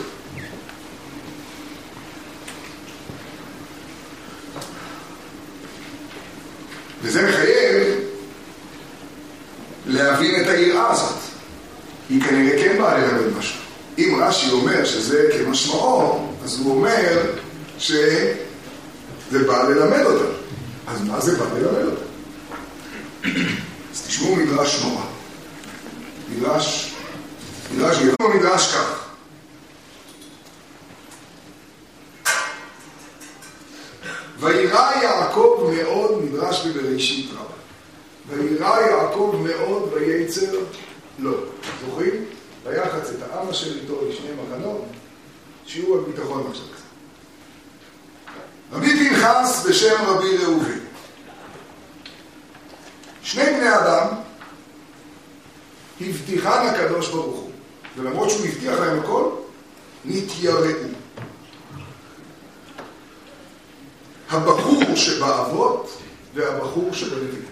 וזה מחייב להבין את היראה הזאת. היא כנראה כן באה ללמד משהו. אם רש"י אומר שזה כמשמעו, אז הוא אומר שזה בא ללמד אותה. אז מה זה בא ללמד אותה? אז תשמעו מדרש נורא. מדרש, מדרש גדול, מדרש כך. וירא יעקב מאוד, מדרש בבראשית רבה. וירא יעקב מאוד וייצר לא. זוכרים? ויחץ את העם אשר איתו לשני מחנות, שיעור על ביטחון עכשיו. רבי פנחס פנחס בשם רבי ראובן. שני בני אדם הבטיחן הקדוש ברוך הוא, ולמרות שהוא הבטיח להם הכל, נתייראו. הבחור שבאבות והבחור שבנביאים.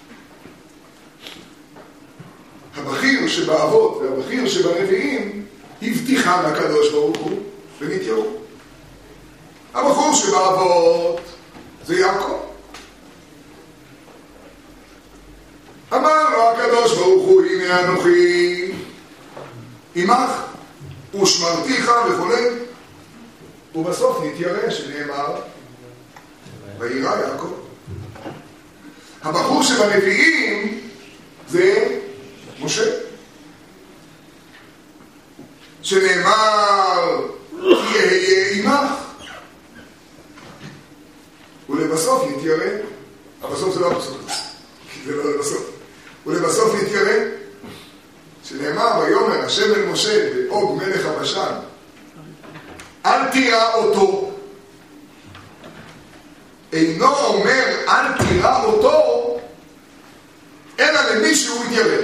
הבחיר שבאבות והבחיר שבנביאים הבטיחן הקדוש ברוך הוא ונתייראו. הבחור שבאבות זה יעקב. אמר לו הקדוש ברוך הוא, הנה אנוכי עמך ושמרתיך וכו', ובסוף נתיירא שנאמר וירא יעקב. הבחור שבנביאים זה משה, שנאמר כי אהיה עמך, ולבסוף נתיירא. הבסוף זה לא הבסוף, כי זה לא לבסוף. ולבסוף נתיירא, שנאמר ויאמר השם אל משה בעוג מלך הבשן, אל תירא אותו. אינו אומר אל תירא אותו, אלא למי שהוא מתיירא.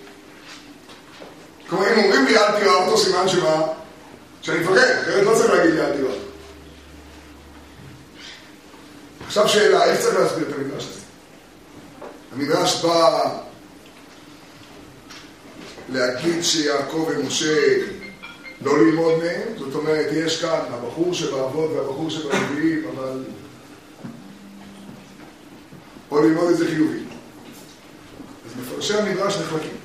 כלומר, אם אומרים לי אל תירא אותו, סימן שמה? שאני מפחד, אחרת לא צריך להגיד לי אל תירא. עכשיו שאלה, איך צריך להסביר את המדרש הזה? המדרש בא להגיד שיעקב ומשה לא ללמוד מהם, זאת אומרת, יש כאן הבחור שבאבות והבחור שבנביאים, אבל או ללמוד את זה חיובי. אז מפרשי המדרש נחלקים.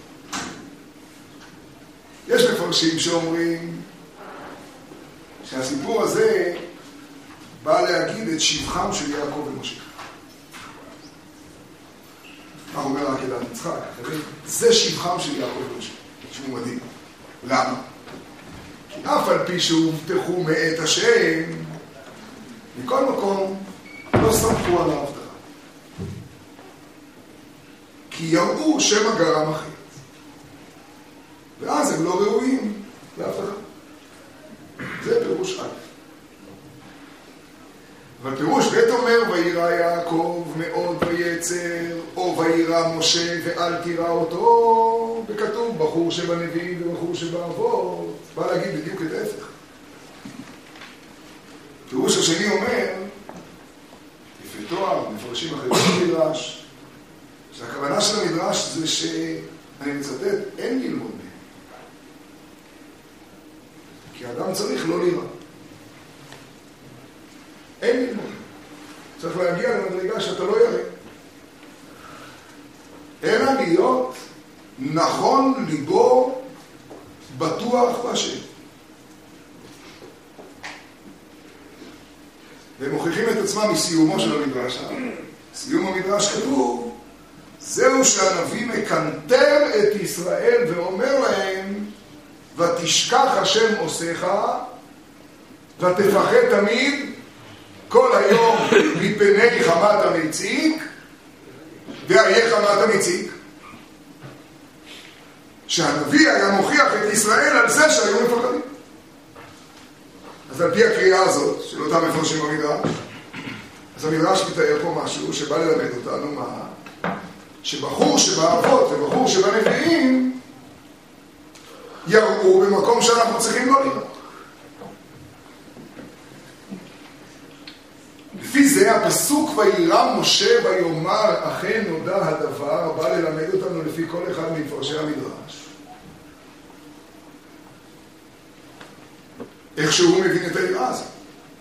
יש מפרשים שאומרים שהסיפור הזה בא להגיד את שבחם של יעקב ומשה. מה אומר העקדת יצחק? זה שבחם של יעקב ומשה, שהוא מדהים. למה? כי אף על פי שהובטחו מאת השם, מכל מקום לא סמכו על ההבטחה. כי יראו שמא גרם אחרת. ואז הם לא ראויים להבטחה. זה פירוש א'. אבל פירוש ב' אומר וירא יעקב מאוד ויצר, או וירא משה ואל תירא אותו, וכתוב בחור שבנביאים ובחור שבאבות. בא להגיד בדיוק את ההפך. פירוש השני אומר, יפה תואר, מפרשים אחרים במדרש, שהכוונה של המדרש זה שאני מצטט, אין ללמוד מהם. כי האדם צריך לא לירא. אין ללמוד. צריך להגיע למדרגה שאתה לא ירא. אלא להיות נכון ליבו בטוח בהשם. והם מוכיחים את עצמם מסיומו של המדרש. סיום המדרש כתוב, זהו שהנביא מקנטר את ישראל ואומר להם, ותשכח השם עושיך, ותפחד תמיד, כל היום מפני חמת המציק, ואיה חמת המציק. שהנביא היה מוכיח את ישראל על זה שהיו מפחדים. אז על פי הקריאה הזאת, של אותם מפרשים במדרש, אז המדרש מתאר פה משהו שבא ללמד אותנו מה? שבחור שבאבות ובחור שבנביאים יראו במקום שאנחנו צריכים לא לראות. לפי זה הפסוק וירא משה ויאמר אכן נודע הדבר, בא ללמד אותנו לפי כל אחד מפרשי המדרש איך שהוא מבין את היראה הזאת,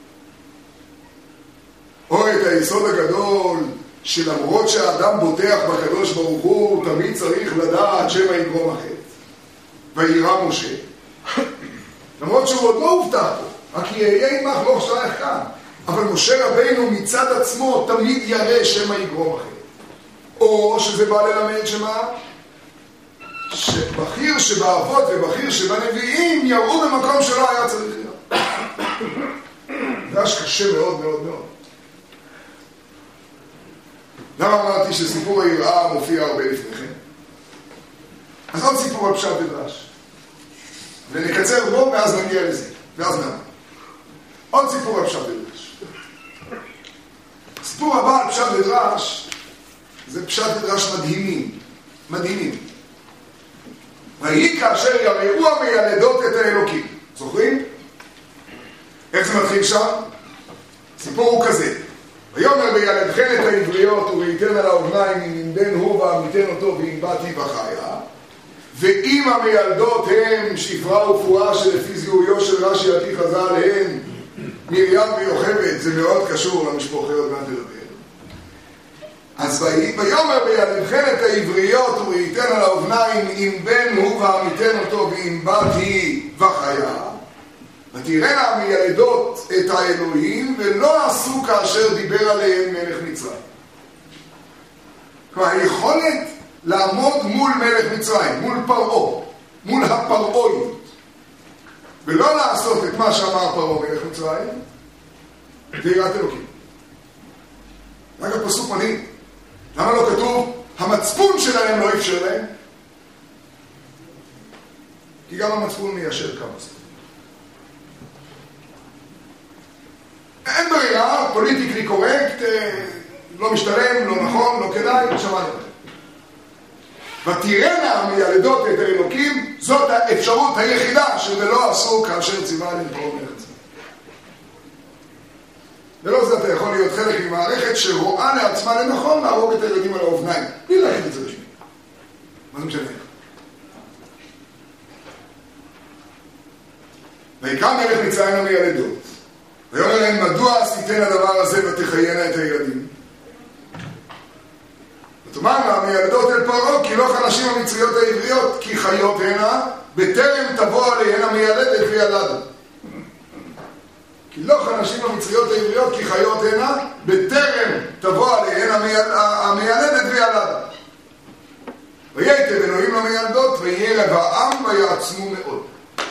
או את היסוד הגדול שלמרות שהאדם בוטח בקדוש ברוך הוא תמיד צריך לדעת שמא יגרום החטא. וירא משה למרות שהוא עוד לא הובטח פה, רק יהיה עמך לא שייך כאן, אבל משה רבינו מצד עצמו תמיד ירא שמא יגרום החטא. או שזה בא ללמד שמה? שבחיר שבאבות ובחיר שבנביאים יראו במקום שלא היה צריך להיות. דש קשה מאוד מאוד מאוד. למה אמרתי שסיפור היראה מופיע הרבה לפני כן? אז עוד סיפור הפשט בדרש. ונקצר בו ואז נגיע לזה. ואז נעמה. עוד סיפור הפשט בדרש. הסיפור הבא על פשט ודרש, זה פשט ודרש מדהימים, מדהימים. ויהי כאשר יראו המיילדות את האלוקים. זוכרים? איך זה מתחיל שם? הסיפור הוא כזה. ויאמר וילדכן את העבריות וראיתן על האוזניים אם בן הוא ועמיתן אותו ואם באתי וחיה. ואם המיילדות הם שפרה ופועה שלפי זיהויו של רש"י עתיך חז"ל הם מרים ויוכבד, זה מאוד קשור למשפחות מהדרבר. אז ויאמר וילדכן את העבריות וראיתן על האוזניים אם בן הוא ועמיתן אותו ואם באתי וחיה. ותראינה המיילדות את האלוהים ולא עשו כאשר דיבר עליהם מלך מצרים. כלומר, היכולת לעמוד מול מלך מצרים, מול פרעה, מול הפרעויות, ולא לעשות את מה שאמר פרעה מלך מצרים, זה יראת אלוקים. רק הפסוק מדהים. למה לא כתוב? המצפון שלהם לא אפשר להם. כי גם המצפון מיישר כמה זה. אין ברירה, פוליטיקלי קורקט, לא משתלם, לא נכון, לא כדאי, שמענו. ותראינה המיילדות את האלוקים, זאת האפשרות היחידה שזה לא עשו כאשר ציווה עליהם פרעה מלך מצרים. ולא זה אתה יכול להיות חלק ממערכת שרואה לעצמה לנכון להרוג את הילדים על האובניים. בלי להגיד את זה לשמי. מה זה משנה? ויקרא מלך מצרים המיילדות. ויאמר להם, מדוע עשיתן הדבר הזה ותחיינה את הילדים? ותאמרנה המיילדות אל פרעה, כי לא חנשים המצריות העבריות, כי חיות הנה, בטרם תבוא עליהן המיילדת וילדה. כי לא חנשים המצריות העבריות, כי חיות הנה, בטרם תבוא עליהן המיילדת וילדה. וייתם אלוהים למיילדות, ויהיה רבעם ויעצמו מאוד.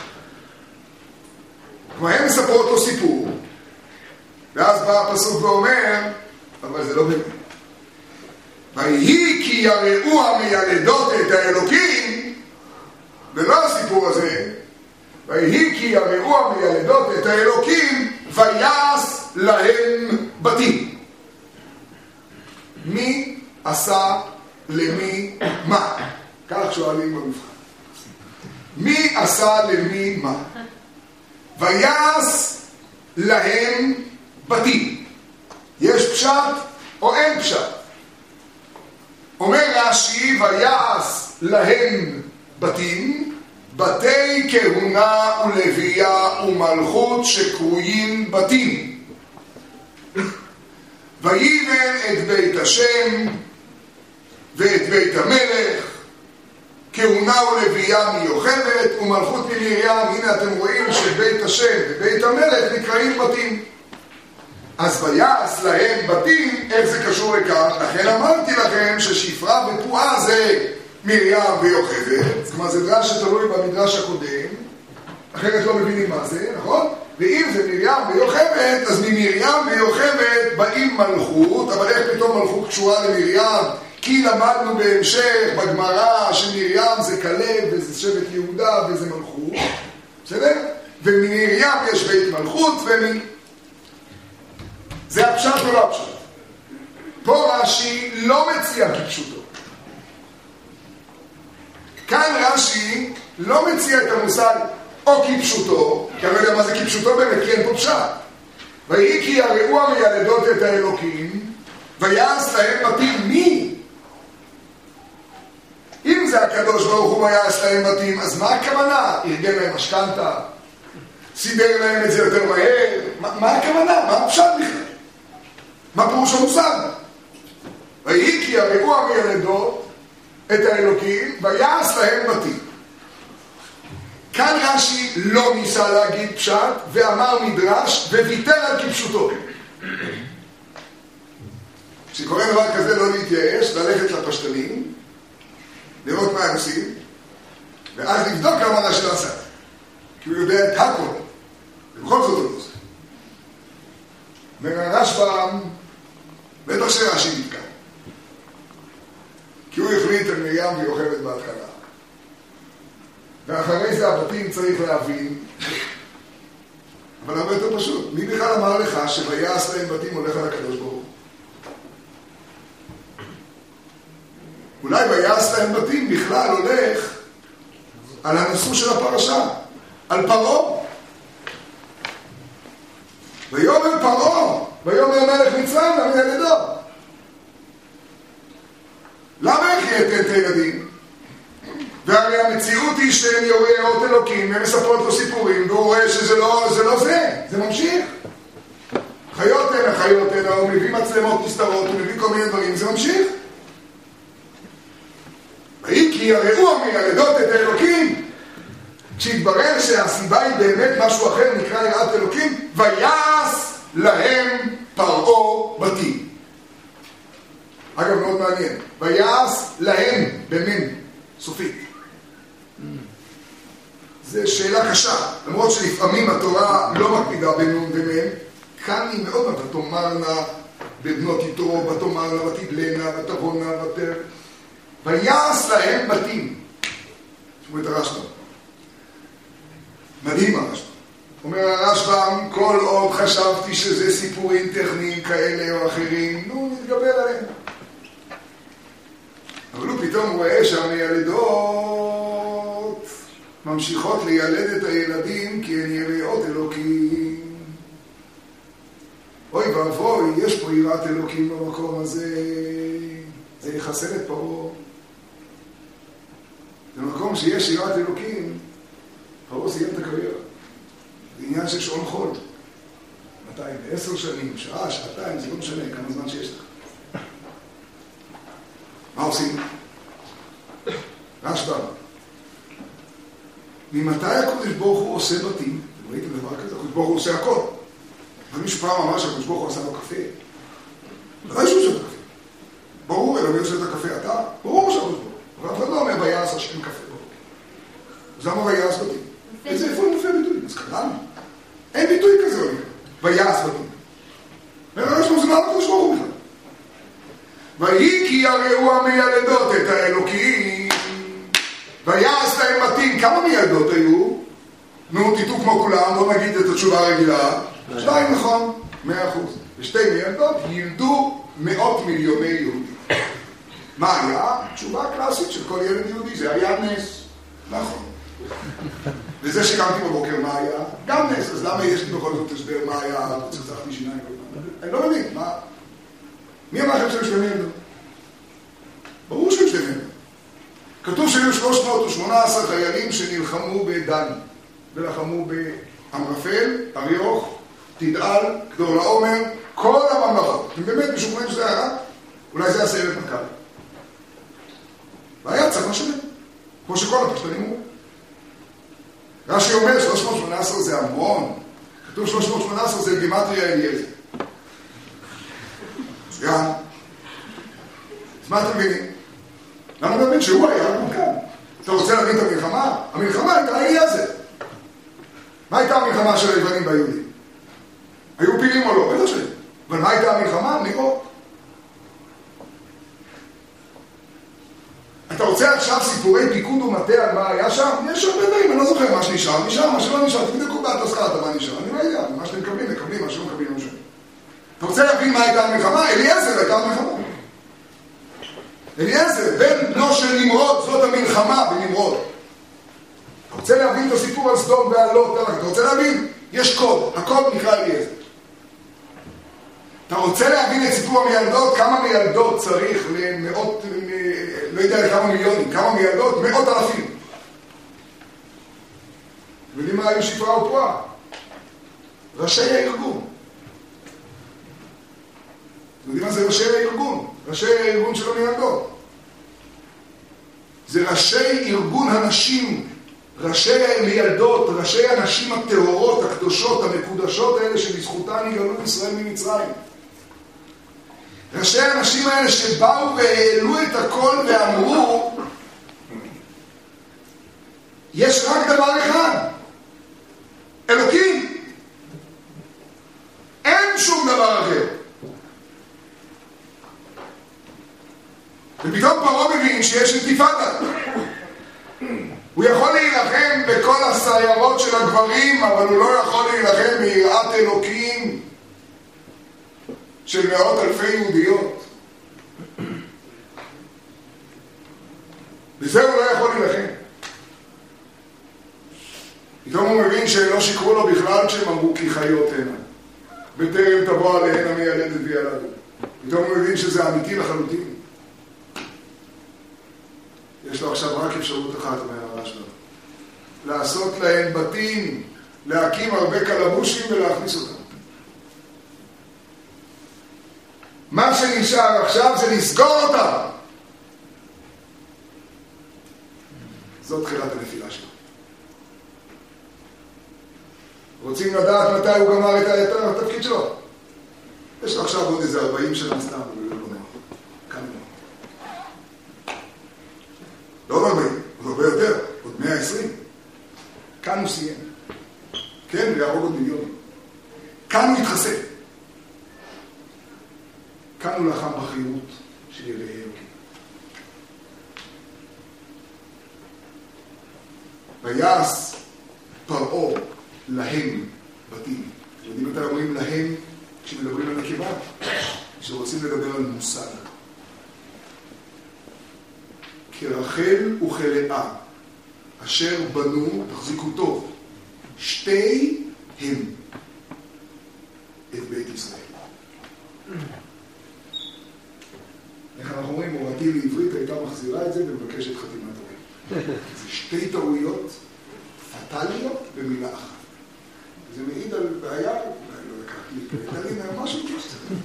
כלומר, הם מספרו אותו סיפור, ואז בא הפסוק ואומר, אבל זה לא באמת. ויהי כי יראו המיילדות את האלוקים, ולא הסיפור הזה, ויהי כי יראו המיילדות את האלוקים, ויעש להם בתים. מי עשה למי מה? כך שואלים במבחן. מי עשה למי מה? ויעש להם בתים. יש פשט או אין פשט? אומר רש"י, ויעש להם בתים, בתי כהונה ולוויה ומלכות שקרויים בתים. ויבן את בית השם ואת בית המלך, כהונה ולוויה מיוחדת ומלכות ממרים. הנה אתם רואים שבית השם ובית המלך נקראים בתים. אז ויעש להם בתים, איך זה קשור לכך? לכן אמרתי לכם ששפרה ופועה זה מרים ויוכבד, כלומר זה דרש שתלוי במדרש הקודם, אחרת לא מבינים מה זה, נכון? ואם זה מרים ויוכבד, אז ממרים ויוכבד באים מלכות, אבל איך פתאום מלכות קשורה למרים? כי למדנו בהמשך בגמרא שמרים זה כלב וזה שבט יהודה וזה מלכות, בסדר? וממרים יש בית מלכות ומ... זה הפשט או לא הפשט? פה רש"י לא מציע כפשוטו. כאן רש"י לא מציע את המושג או כפשוטו, כי אני לא יודע מה זה כפשוטו באמת, כי אין פה פשט. ויהי כי יראו המיילדות את האלוקים, ויעש להם בתים. מי? אם זה הקדוש ברוך הוא ויעש להם בתים, אז מה הכוונה? ארגן להם משכנתא? סידר להם את זה יותר מהר? מה, מה הכוונה? מה הפשט בכלל? מה פירוש המושג? ויהי כי יראו המיילדות את האלוקים, ויעש להם בתים. כאן רש"י לא ניסה להגיד פשט, ואמר מדרש, וויתר על כפשוטו. כשקורה דבר כזה לא להתייאש, ללכת לפשטנים, לראות מה הם עושים, ואז לבדוק כמה רש"י לא עשה. כי הוא יודע את הכל, ובכל זאת הוא עושה. והרשב"ם, בטח שרש"י נתקע. כי הוא החליט על מרים ויוכבד בהתחלה. ואחרי זה הבתים צריך להבין, אבל הרבה יותר פשוט. מי בכלל אמר לך שויעש להם בתים הולך על הקדוש ברוך הוא? להם בתים בכלל הולך על הנושא של הפרשה, על פרעה. ויאמר פרעה, ויאמר מלך מצרים לילדו. למה הכריתם את הילדים? והרי המציאות היא שהם יוראות אלוקים, הם מספרות לו סיפורים, והוא רואה שזה לא זה, לא זה, זה ממשיך. חיות הן, החיות הן, הוא מביא מצלמות נסתרות, הוא מביא כל מיני דברים, זה ממשיך. ויהי כי יראו מילדות את האלוקים, כשהתברר שהסיבה היא באמת משהו אחר, נקרא יראת אלוקים, ויעש להם פרעה בתים. אגב, מאוד מעניין. ויעש להם במין, סופית. זו שאלה קשה, למרות שלפעמים התורה לא מקפידה בנון ומין, כאן היא מאוד מאוד, ותאמרנה בבנות יתרו, ותאמרנה ותבלנה, ותבונה, ותר. ויעש להם בתים. תשמעו את הרשב"ם. מדהים הרשב"ם. אומר הרשב"ם, כל עוד חשבתי שזה סיפורים טכניים כאלה או אחרים, נו, נתגבר עליהם. אבל הוא פתאום רואה שהמילדות ממשיכות לילד את הילדים כי הן יראות אלוקים. אוי ואבוי, יש פה יראת אלוקים במקום הזה, זה יחסל את פרעה. במקום שיש יראת אלוקים, פרעה סיים את הקריירה. זה עניין של שעון חול. מתי? בעשר שנים, שעה, שעתיים, זה לא משנה כמה זמן שיש לך. מה עושים? רשב"ם. ממתי הקדוש ברוך הוא עושה בתים? אתם ראיתם דבר כזה? הקדוש ברוך הוא עושה הכל. אבל מישהו פעם אמר שהקדוש ברוך הוא עשה לו קפה. לא יש שהוא עושה את הקפה. ברור, אלא מי עושה את הקפה? אתה? ברור שהקדוש ברוך הוא. אבל אף אחד לא אומר ויעש השם קפה. אז למה ויעש בתים? איזה איפה הוא מופיע ביטוי? אז קראנו. אין ביטוי כזה אומר. ויעש בתים. ולא יש לו זמן הקדוש ברוך הוא בכלל. ויהי כי יראו המילדות את האלוקים, ויעש להם בתים. כמה מילדות היו? נו, תיתו כמו כולם, בואו נגיד את התשובה הרגילה. שתיים, נכון, מאה אחוז. ושתי מילדות ילדו מאות מיליוני יהודים. מה היה? תשובה קלאסית של כל ילד יהודי, זה היה נס. נכון. וזה שקמתי בבוקר מה היה? גם נס. אז למה יש לי בכל זאת הסבר מה היה? וצחצחתי שיניים כל פעם. אני לא מבין, מה? מי אמר לכם שיש להם ילדות? ברור שיש להם ילדות. כתוב שהיו שלוש מאות ושמונה עשרה חיילים שנלחמו בדן, ולחמו באמרפל, אריוך, תדעל, גדול לעומר, כל הממלכות. אתם באמת משוכנעים שזה היה? אולי זה הסיירת מטכ"ל. והיה צריך לשלם, כמו שכל הפשטנים אומרים. רש"י אומר שלוש מאות ושמונה עשרה זה המון, כתוב שלוש מאות ושמונה עשרה זה גימטריה אליעזר. גם. אז מה אתם מבינים? למה אתה מבין שהוא היה המנכ"ל? אתה רוצה להבין את המלחמה? המלחמה הייתה אליעזר. מה הייתה המלחמה של היוונים והיהודים? היו פילים או לא? בטח שלי. אבל מה הייתה המלחמה? נראות. אתה רוצה עכשיו סיפורי פיקוד ומטה על מה היה שם? יש הרבה דברים, אני לא זוכר מה שנשאר, נשאר, מה שלא נשאר, תבדקו בהתזכרת מה נשאר, אני לא יודע, מה שאתם מקבלים, מקבלים, מה שלא מקבלים, לא משנה. אתה רוצה להבין מה הייתה המלחמה? אליעזר הייתה המלחמה. אליעזר, בן בנו של נמרוד, זאת המלחמה בנמרוד. אתה רוצה להבין את הסיפור על סדום ועל לוט, אתה רוצה להבין? יש קוד, הקוד נקרא אליעזר. אתה רוצה להבין את סיפור המילדות? כמה מילדות צריך למאות, לא יודע לכמה מיליונים, כמה מילדות? מאות אלפים. אתם יודעים מה היו שפרה ופועה? ראשי הארגון. אתם יודעים מה זה ראשי הארגון? ראשי הארגון של המילדות. זה ראשי ארגון הנשים, ראשי המילדות, ראשי הנשים הטהורות, הקדושות, המקודשות האלה שבזכותן יגאלו ישראל ממצרים. ראשי האנשים האלה שבאו והעלו את הכל ואמרו, יש רק דבר אחד, אלוקים. אין שום דבר אחר. ופתאום פרעה מבין שיש אינתיפאדה. הוא יכול להילחם בכל הסיירות של הגברים, אבל הוא לא יכול להילחם ביראת אלוקים של מאות אלפי יהודיות. לא שיקרו לו בכלל כשהם אמרו כי חיות הנה. בטרם תבוא עליהן המיילדת וילדו. פתאום הוא מבין שזה אמיתי לחלוטין. יש לו עכשיו רק אפשרות אחת, אומר הרשב"א. לעשות להם בתים, להקים הרבה קלבושים ולהכניס אותם. מה שנשאר עכשיו זה לסגור אותם. זאת תחילת הנפילה שלו. רוצים לדעת מתי הוא גמר את התפקיד שלו? יש לו עכשיו עוד איזה ארבעים שנה סתם, הוא לא גומר. כאן לא. לא ארבעים, עוד הרבה יותר, עוד מאה ועשרים. כאן הוא סיים. כן, הוא יהרוג עוד מיליונים. כאן הוא התחסה. כאן הוא לחם בחירות של ילדי אלוקים. ויעש פרעה להם בתים. יודעים מתי אומרים להם כשמדברים על נקבה? כשרוצים לדבר על מושג. כרחל וכלאה, אשר בנו, תחזיקו טוב, שתי הם את בית ישראל. איך אנחנו אומרים, מורתי לעברית הייתה מחזירה את זה ומבקשת חתימת הורים. זה שתי טעויות פטליות במילה אחת. זה מעיד על בעיה, אולי לא לקחתי, הייתה לי משהו כזה.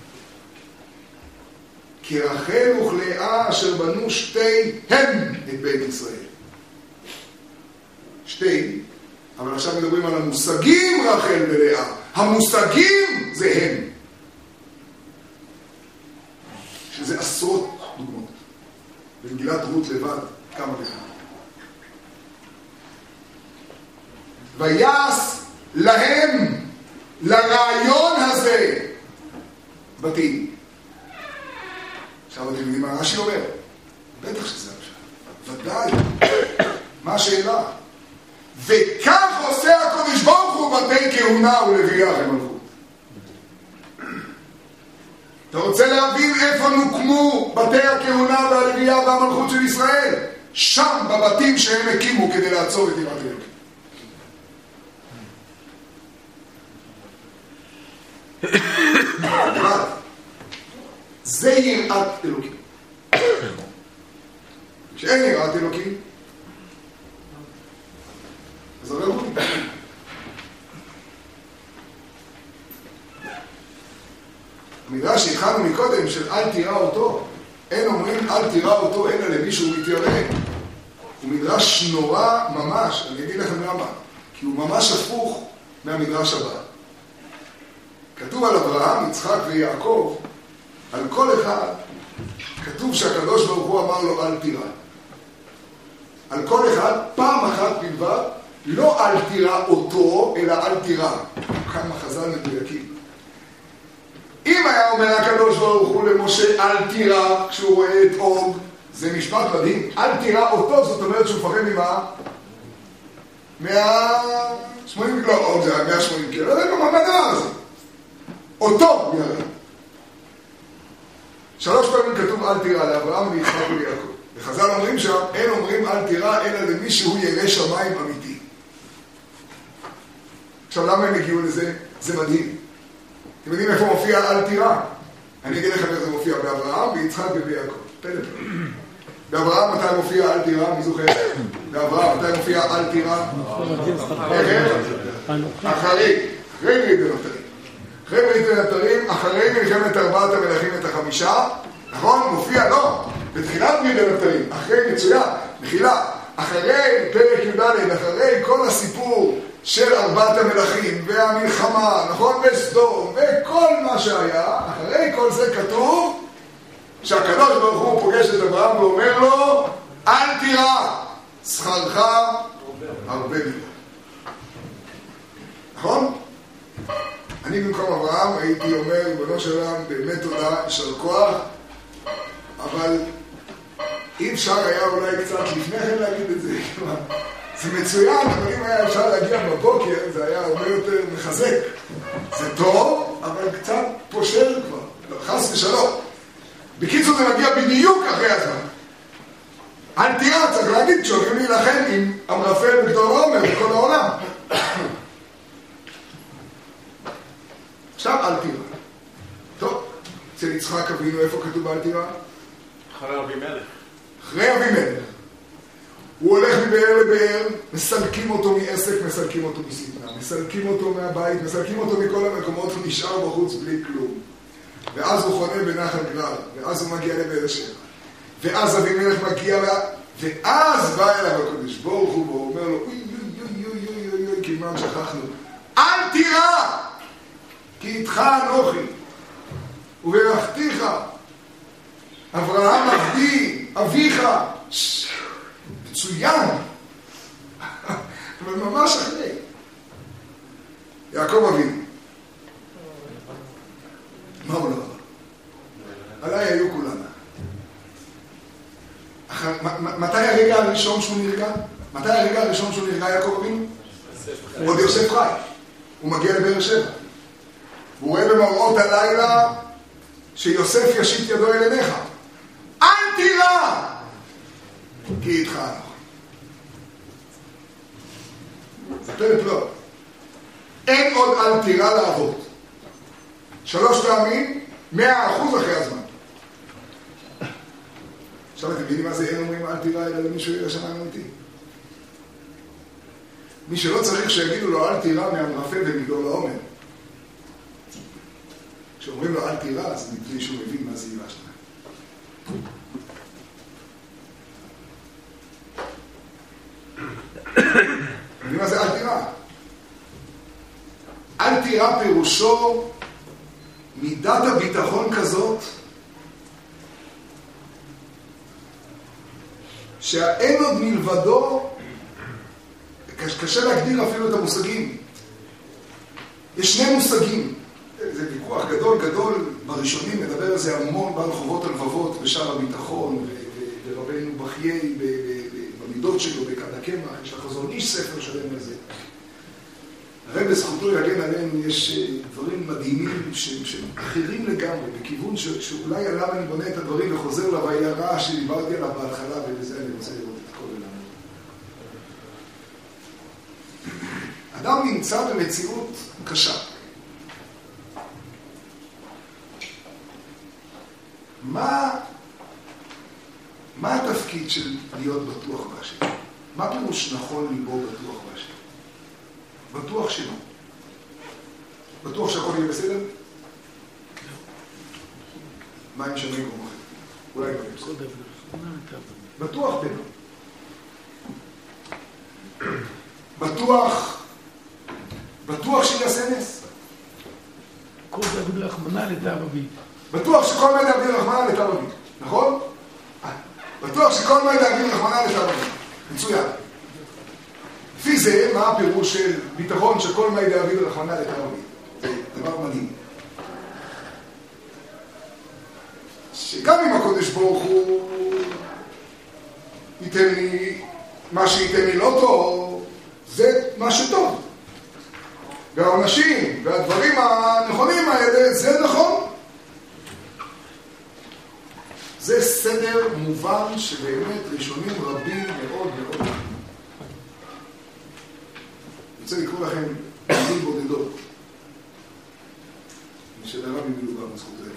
כי רחל וכלאה אשר בנו שתי הם את בית ישראל. שתי, אבל עכשיו מדברים על המושגים רחל ולאה. המושגים זה הם. שזה עשרות דוגמאות. במגילת רות לבד, כמה וכמה. ויעש להם, לרעיון הזה, בתים. עכשיו אתם יודעים מה רש"י אומר? בטח שזה עכשיו. ודאי. מה השאלה? וכך עושה הקדוש ברוך הוא בתי כהונה ולוויה ומלכות. אתה רוצה להבין איפה נוקמו בתי הכהונה והלוויה והמלכות של ישראל? שם בבתים שהם הקימו כדי לעצור את יראת אלוקים. זה יראת אלוקים. כשאין יראת אלוקים, אז הרי הוא המדרש שהתחלנו מקודם של אל תירא אותו, אין אומרים אל תירא אותו אלא למי שהוא מתיירא. הוא מדרש נורא ממש, אני אגיד לכם למה, כי הוא ממש הפוך מהמדרש הבא. כתוב על אברהם, יצחק ויעקב, על כל אחד, כתוב שהקדוש ברוך הוא אמר לו אל תירא. על כל אחד, פעם אחת בלבד, לא אל תירא אותו, אלא אל תירא. כמה חז"ל מדויקים. אם היה אומר הקדוש ברוך הוא למשה אל תירא, כשהוא רואה את עוג, זה משפט מדהים. אל תירא אותו, זאת אומרת שהוא מפחד ממה? מאה שמונים, לא, עוג זה היה מאה שמונים קילו, לא יודע מה, מה הדבר הזה? אותו ירא. שלוש פעמים כתוב אל תירא לאברהם ויצחק וליעקב. וחז"ל אומרים שם, אין אומרים אל תירא אלא למי שהוא ירא שמיים אמיתי. עכשיו למה הם הגיעו לזה? זה מדהים. אתם יודעים איפה מופיע אל תירא? אני אגיד לכם איך זה מופיע באברהם, ביצחק וביעקב. פלט. באברהם מתי מופיע אל תירא? מי זוכר? באברהם מתי מופיע אל תירא? אחרי, אחרי ברית בין הבתרים. אחרי ברית בין הבתרים, אחרי מלחמת ארבעת המלכים את החמישה, נכון? מופיע, לא, בתחילת ברית בין הבתרים, אחרי מצוין, מחילה, אחרי פרק י"ד, אחרי כל הסיפור של ארבעת המלכים והמלחמה, נכון? בסדום, וכל מה שהיה, אחרי כל זה כתוב שהקדוש ברוך הוא פוגש את אברהם ואומר לו אל תירא, שכרך הרבה מאוד. נכון? אני במקום אברהם הייתי אומר, ריבונו של עולם, באמת תודה, יישר כוח, אבל אי אפשר היה אולי קצת לפני כן להגיד את זה. זה מצוין, אבל אם היה אפשר להגיע בבוקר, זה היה הרבה יותר מחזק. זה טוב, אבל קצת פושל כבר, חס ושלום. בקיצור זה מגיע בדיוק אחרי הזמן. אל תירא, צריך להגיד, כשהולכים להילחם עם אמרפל בגדול עומר בכל העולם. עכשיו אל תירא. טוב, אצל יצחק אבינו איפה כתוב אל תירא? אחרי אבימלך. אחרי אבימלך. הוא הולך מבאר לבאר, מסלקים אותו מעסק, מסלקים אותו מסתנה, מסלקים אותו מהבית, מסלקים אותו מכל המקומות, הוא נשאר בחוץ בלי כלום. ואז הוא חונה בנחל גרר, ואז הוא מגיע לבאר שבע. ואז אבימלך מגיע, ואז בא אליו הקדוש ברוך הוא, והוא אומר לו, אוי אוי אוי אוי אוי אוי, כמעט שכחנו. אל תירא, כי איתך אנוכי, וברכתיך, אברהם עבדי, אביך, מצוין, אבל ממש אחרי. יעקב אבינו. מה הוא לא אמר? עליי היו כולנה. מתי הרגע הראשון שהוא נרגע? מתי הרגע הראשון שהוא נרגע יעקב אבינו? עוד יוסף חי. הוא מגיע לבאר שבע. הוא רואה במראות הלילה שיוסף ישיט ידו אל עיניך. אל תירא! כי איתך אנוכי. זה פלא פלא. אין עוד אל תירא לעבוד. שלוש פעמים, מאה אחוז אחרי הזמן. עכשיו אתם יודעים מה זה אין אומרים אל תירא אלא למישהו ירא שמיים אמיתי. מי שלא צריך שיגידו לו אל תירא מהמרפא ומגדול העומר. כשאומרים לו אל תירא, אז נדמה שהוא מבין מה זה יראה שלהם. מה זה אל תירא? אל תירא פירושו מידת הביטחון כזאת שהאין עוד מלבדו, קשה להגדיר אפילו את המושגים. יש שני מושגים. זה ויכוח גדול גדול, בראשונים מדבר על זה המון בעל חובות הלבבות בשער הביטחון, ורבנו בחיי במידות שלו, בכד הקמח, יש לחזון איש ספר שלם על זה. הרי בזכותו יגן עלינו יש דברים מדהימים שהם אחרים לגמרי, בכיוון שאולי עליו אני בונה את הדברים וחוזר לוירא שדיברתי עליו בהתחלה, ובזה אני רוצה לראות את כל העולם. אדם נמצא במציאות קשה. מה, מה התפקיד של להיות בטוח בהשם? מה פירוש נכון ליבו בטוח בהשם? בטוח שלא. בטוח שהכל יהיה בסדר? מה הם שומעים כמו אחר? אולי לא בסדר. בטוח בנו. בטוח, בטוח שיעשה נס. כל דוד רחמנא לטהרבית. בטוח שכל מה דוד רחמנא לטהרבית, נכון? בטוח שכל מה דוד רחמנא לטהרבית. מצוין. לפי זה, מה הפירוש של ביטחון שכל מה דוד רחמנא לטהרבית? זה דבר מדהים. שגם אם הקודש ברוך הוא ייתן לי מה שייתן לי לא טוב, זה מה שטוב. והאנשים והדברים הנכונים האלה, זה נכון. זה סדר מובן שבאמת ראשונים רבים מאוד מאוד. אני רוצה לקרוא לכם מילים בודדות. משדרבי מילובה בזכות זה.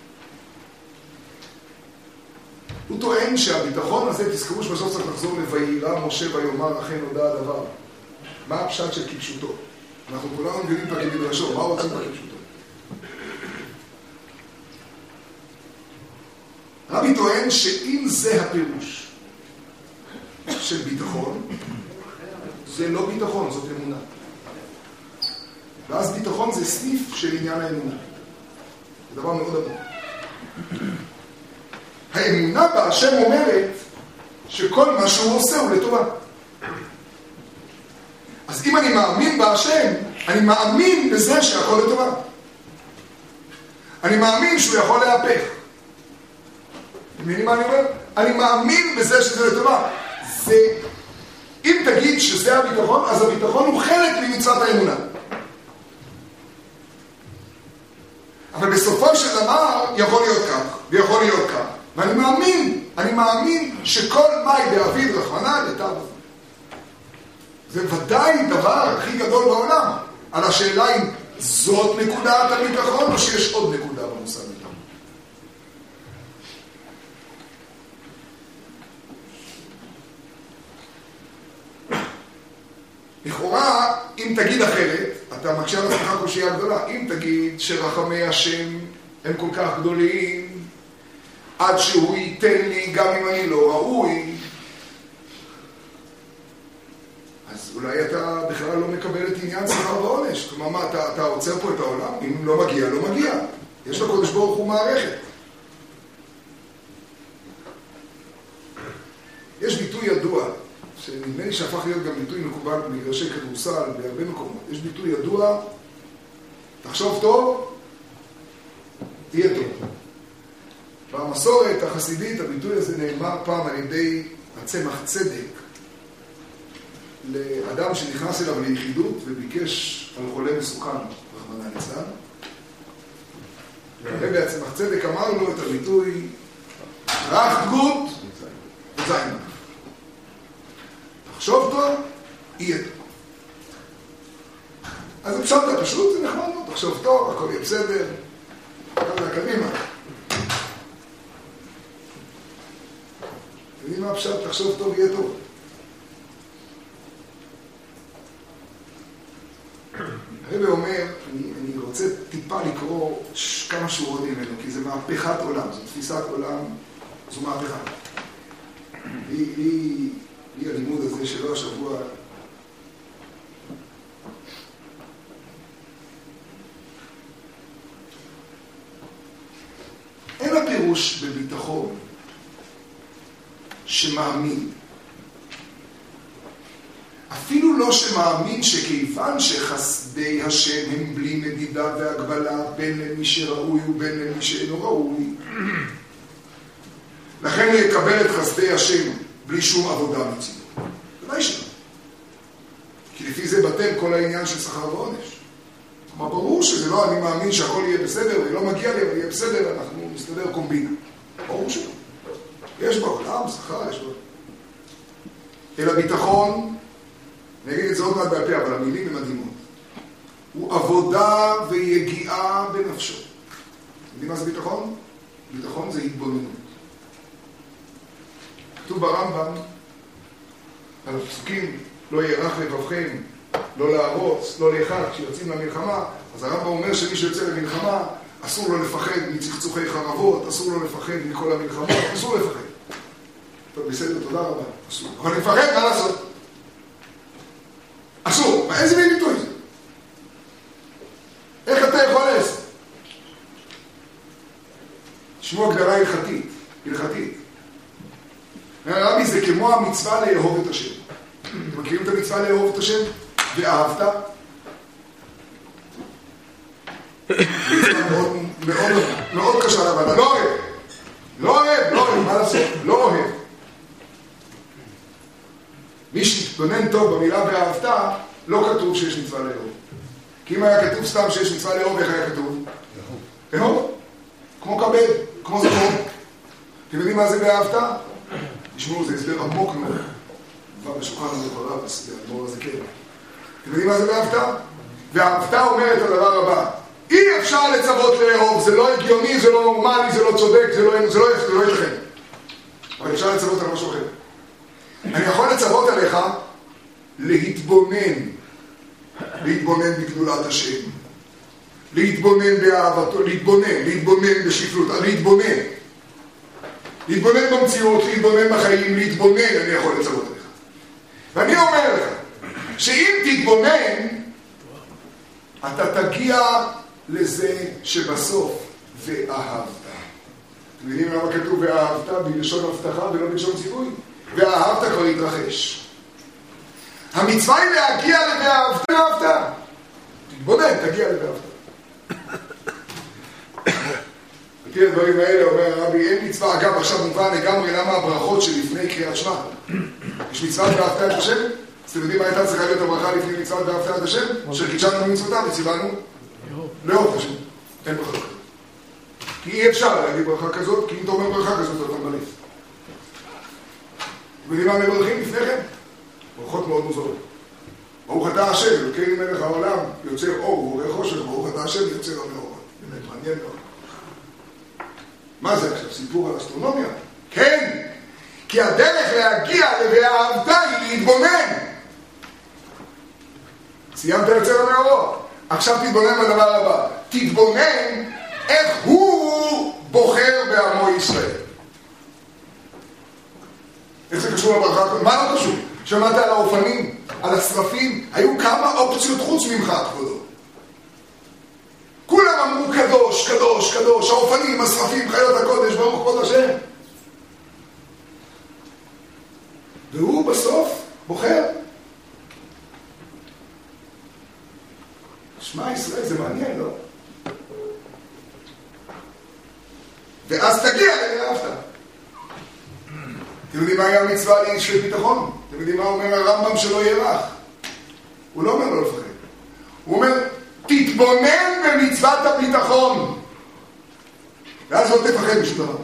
הוא טוען שהביטחון הזה, תזכרו שבסוף צריך לחזור ל"וירא משה ויאמר אכן נודע הדבר". מה הפשט של כפשוטו? אנחנו כולנו מבינים פה כמדרשו, מה רוצים בכפשוטו? רבי טוען שאם זה הפירוש של ביטחון, זה לא ביטחון, זאת אמונה. ואז ביטחון זה סניף של עניין האמונה. זה דבר מאוד עמוק. האמונה בהשם אומרת שכל מה שהוא עושה הוא לטובה. אז אם אני מאמין בהשם, אני מאמין בזה שיכול לטובה. אני מאמין שהוא יכול להפך. מבינים מה אני אומר? אני מאמין בזה שזה לטובה. זה, אם תגיד שזה הביטחון, אז הביטחון הוא חלק ממצוות האמונה. אבל בסופו של דבר יכול להיות כך, ויכול להיות כך. ואני מאמין, אני מאמין שכל מאי דאביד רחמנא לטהרבית. זה ודאי דבר הכי גדול בעולם. על השאלה אם זאת נקודת הביטחון, או שיש עוד נקודה במושג ביטחון? לכאורה, אם תגיד אחרת, אתה מקשה על עצמך קושיה גדולה. אם תגיד שרחמי השם הם כל כך גדולים, עד שהוא ייתן לי גם אם אני לא ראוי, אז אולי אתה בכלל לא מקבל את עניין שכר ועונש. כלומר, מה, אתה, אתה עוצר פה את העולם? אם לא מגיע, לא מגיע. יש לקדוש ברוך הוא מערכת. יש ביטוי ידוע, שנדמה לי שהפך להיות גם ביטוי מקובל במגרשי כדורסל בהרבה מקומות. יש ביטוי ידוע, תחשוב טוב, תהיה טוב. במסורת החסידית הביטוי הזה נאמר פעם על ידי הצמח צדק לאדם שנכנס אליו ליחידות וביקש על חולה מסוכן, רחמנא ליצלן. והרבי הצמח צדק אמר לו את הביטוי רך גות וזין. תחשוב טוב, יהיה טוב. אז פשוט, פשוט זה נחמד, תחשוב טוב, הכל יהיה בסדר. יאללה, קדימה. יודעים מה פשוט, תחשוב טוב, יהיה טוב. הרבי אומר, אני, אני רוצה טיפה לקרוא ש, כמה שורות ממנו, כי זה מהפכת עולם, זו תפיסת עולם, זו מהפכה. היא, היא, היא הלימוד הזה שלו השבוע. אין הפירוש בביטחון שמאמין. אפילו לא שמאמין שכיוון שחסדי השם הם בלי מדידה והגבלה בין למי שראוי ובין למי שאינו ראוי, לכן הוא יקבל את חסדי השם בלי שום עבודה מצידו. ודאי שלא. כי לפי זה בטל כל העניין של שכר ועונש. כלומר, ברור שזה לא אני מאמין שהכל יהיה בסדר ולא מגיע לי, אבל יהיה בסדר, אנחנו נסתדר קומבינה. ברור שלא. יש בעולם שכר, יש בעולם. אלא ביטחון, אני אגיד את זה עוד מעט בעל פה, אבל המילים הן מדהימות. הוא עבודה ויגיעה בנפשו. יודעים מה זה ביטחון? ביטחון זה התבוננות. כתוב ברמב"ם, על הפסוקים, לא ירח לבבכם, לא להרוץ, לא לאחד, כשיוצאים למלחמה, אז הרמב"ם אומר שמי שיוצא למלחמה, אסור לו לפחד מצחצוחי חרבות, אסור לו לפחד מכל המלחמות, אסור לפחד. טוב, בסדר, תודה רבה, אסור. אבל לפחד, מה לעשות? אסור. מה, איזה מין ביטוי זה? איך אתה יכול לעשות? תשמעו הגדרה הלכתית, הלכתית. רבי, זה כמו המצווה לאהוב את השם. אתם מכירים את המצווה לאהוב את השם? ואהבת? מצווה מאוד, מאוד, מאוד קשה לבנה. לא אוהב. לא אוהב, לא אוהב, מה לעשות? לא אוהב. מי שתתבונן טוב במילה ואהבת, לא כתוב שיש מצווה לאהוב. כי אם היה כתוב סתם שיש מצווה לאהוב, איך היה כתוב? לאהוב. כמו כבד, כמו זכור. אתם יודעים מה זה ואהבת? תשמעו, זה הסבר עמוק מאוד. כבר בשולחן הזה ברב, האדמו"ר הזה כן. אתם יודעים מה זה ואהבת? ואהבת אומר את הדבר הבא. אי אפשר לצוות לאהוב, זה לא הגיוני, זה לא נורמלי, זה לא צודק, זה לא, זה לא, זה לא ייתכן. אבל אפשר לצוות על משהו אחר. אני יכול לצוות עליך להתבונן, להתבונן בגדולת השם, להתבונן באהבתו, להתבונן, להתבונן בשפלות, להתבונן. להתבונן במציאות, להתבונן בחיים, להתבונן, אני יכול לצוות עליך. ואני אומר לך, שאם תתבונן, אתה תגיע לזה שבסוף ואהבת. אתם יודעים למה כתוב ואהבת בלשון הבטחה ולא בלשון ציווי? ואהבת כבר התרחש. המצווה היא להגיע ל"ואהבת", ואהבת. תתבונן, תגיע ל"ואהבת". לפי הדברים האלה אומר הרבי, אין מצווה, אגב עכשיו מובן לגמרי למה הברכות שלפני קריאת שמע. יש מצוות ואהבת את השם? אז אתם יודעים מה הייתה צריכה להיות הברכה לפני מצוות ואהבת את השם? שקידשנו מצוותיו וציוונו לאהוב את השם. אין ברכה כזאת. כי אי אפשר להגיד ברכה כזאת, כי אם אתה אומר ברכה כזאת אתה מלף. אתם יודעים מה מברכים לפני כן? ברכות מאוד מוזרות. ברוך אתה השם, אלוקינו מלך העולם, יוצר אור ובורא חושך, ברוך אתה השם, יוצר המאורות. באמת, מעניין מאוד. מה זה עכשיו? סיפור על אסטרונומיה? כן! כי הדרך להגיע ל"ואהבת" היא להתבונן. סיימת יוצר המאורות. עכשיו תתבונן בדבר הבא. תתבונן איך הוא בוחר בעמו ישראל. איך זה קשור לברכה? מה לא קשור? שמעת על האופנים, על השרפים, היו כמה אופציות חוץ ממך, כבודו. כולם אמרו קדוש, קדוש, קדוש, האופנים, השרפים, חיות הקודש, ברוך כבוד השם. והוא בסוף בוחר. שמע ישראל, זה מעניין, לא? ואז תגיע ל"ואהבת". אתם יודעים מה היה המצווה לאיש של ביטחון? אתם יודעים מה אומר הרמב"ם שלא ירח? הוא לא אומר לא לפחד. הוא אומר, תתבונן במצוות הביטחון. ואז לא תפחד בשום דבר.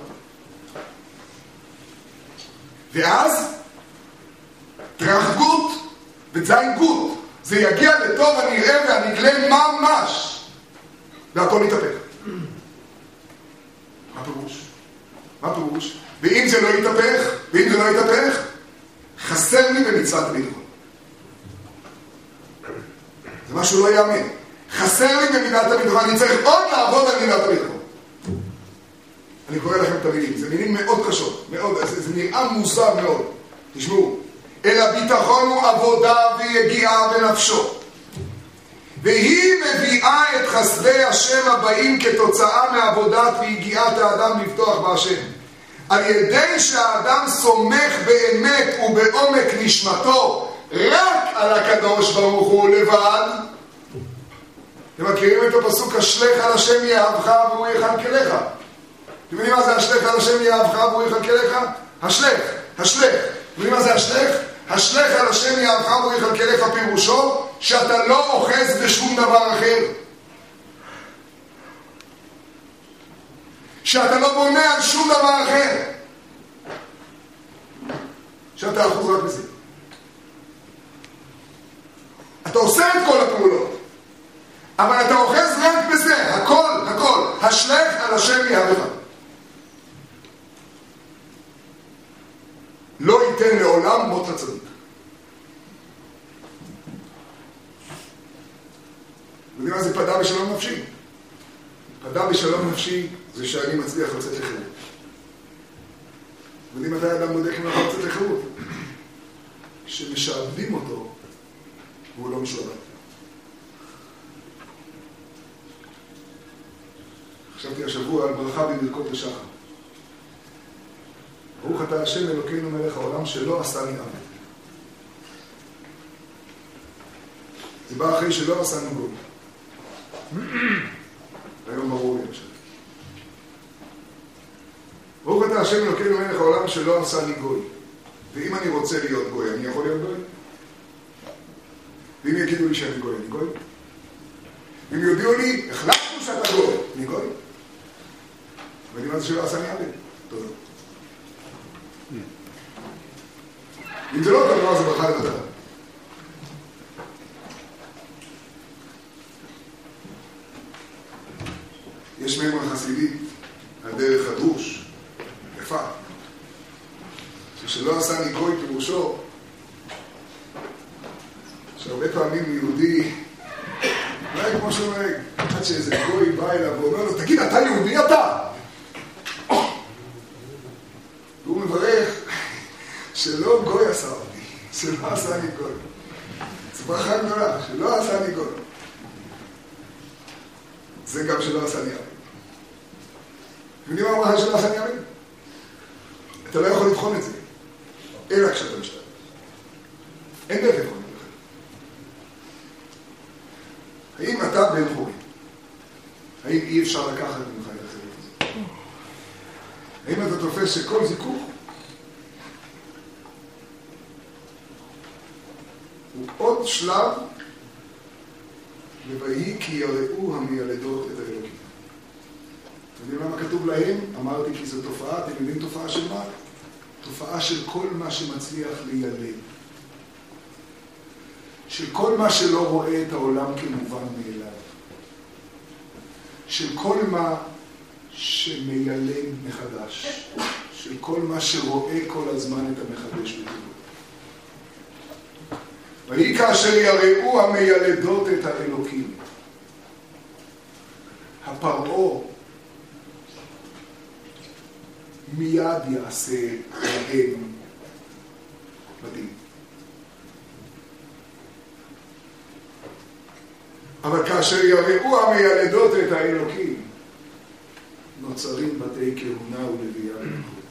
ואז תרחגות וזין גות. זה יגיע לטוב הנראה והנגלה ממש. והכל יתהפך. מה פירוש? מה פירוש? ואם זה לא יתהפך, ואם זה לא יתהפך, חסר לי במצוות הביטחון. זה משהו לא יאמן. חסר לי במידת הביטחון, אני צריך עוד לעבוד על מידת הביטחון. אני קורא לכם את המילים, זה מילים מאוד קשות, מאוד, זה, זה נראה מוזר מאוד. תשמעו, אלא ביטחון הוא עבודה ויגיעה בנפשו. והיא מביאה את חסדי השם הבאים כתוצאה מעבודת ויגיעת האדם לפתוח בהשם. על ידי שהאדם סומך באמת ובעומק נשמתו רק על הקדוש ברוך הוא לבד. אתם מכירים את הפסוק השלך על השם יאהבך והוא יכלכלך? אתם יודעים מה זה השלך על השם יאהבך והוא יכלכלך? השלך, השלך. אתם יודעים מה זה השלך? השלך על השם יאהבך והוא יכלכלך פירושו שאתה לא אוחז בשום דבר אחר. שאתה לא בונה על שום דבר אחר. שאתה אחוז רק בזה. אתה עושה את כל הפעולות, אבל אתה אוחז רק בזה, הכל, הכל. השלך על השם יאהבך. לא ייתן לעולם מות לצדיק. יודעים מה זה פדה בשלום נפשי? פדה בשלום נפשי זה שאני מצליח לצאת לחירות. יודעים מתי האדם בודק אם אנחנו לצאת לחירות? שמשעבדים אותו והוא לא משועבד. חשבתי השבוע על ברכה בברכות השחר. ברוך אתה השם אלוקינו מלך העולם שלא עשני עבד. זה בא אחרי שלא עשנו גוי. היום ברור לי עכשיו. ברוך אתה השם אלוקינו מלך העולם שלא עשני גוי. ואם אני רוצה להיות גוי, אני יכול להיות גוי? ואם יגידו לי שאני גוי, אני גוי? ואם יודיעו לי, החלטנו שאתה גוי, אני גוי? ואני אומר שלא עשני עבד. תודה. אם זה לא טוב, לא, זה ברכה לבטלה. יש מימרה חסידית, הדרך הדרוש, יפה, ששלא עשה לי גוי פירושו, שהרבה פעמים יהודי, אולי כמו שאומר, עד שאיזה גוי בא אליו ואומר לו, תגיד, אתה יהודי אתה? והוא מברך שלא גוי עשה אותי, שלא עשה לי גוי. זו ברכה גדולה, שלא עשה לי גוי. זה גם שלא עשה לי עבד. אתם יודעים מה הברכה שלא עשה לי עבד? אתה לא יכול לבחון את זה, אלא כשאתה משתתף. אין דרך לבחון את זה. האם אתה בן חורי? האם אי אפשר לקחת ממך את החירות הזאת? האם אתה תופס שכל זיכוך הוא עוד שלב לבהי כי יראו המילדות את האלוקים. אתם יודעים למה כתוב להם? אמרתי כי זו תופעה, אתם יודעים תופעה של מה? תופעה של כל מה שמצליח לילד. של כל מה שלא רואה את העולם כמובן מאליו, של כל מה שמיילד מחדש, של כל מה שרואה כל הזמן את המחדש בטבעו. ויהי כאשר יראו המיילדות את האלוקים. הפרעה מיד יעשה להם מדהים. אבל כאשר יראו המיילדות את האלוקים, נוצרים בתי כהונה ולוויה ומלכות.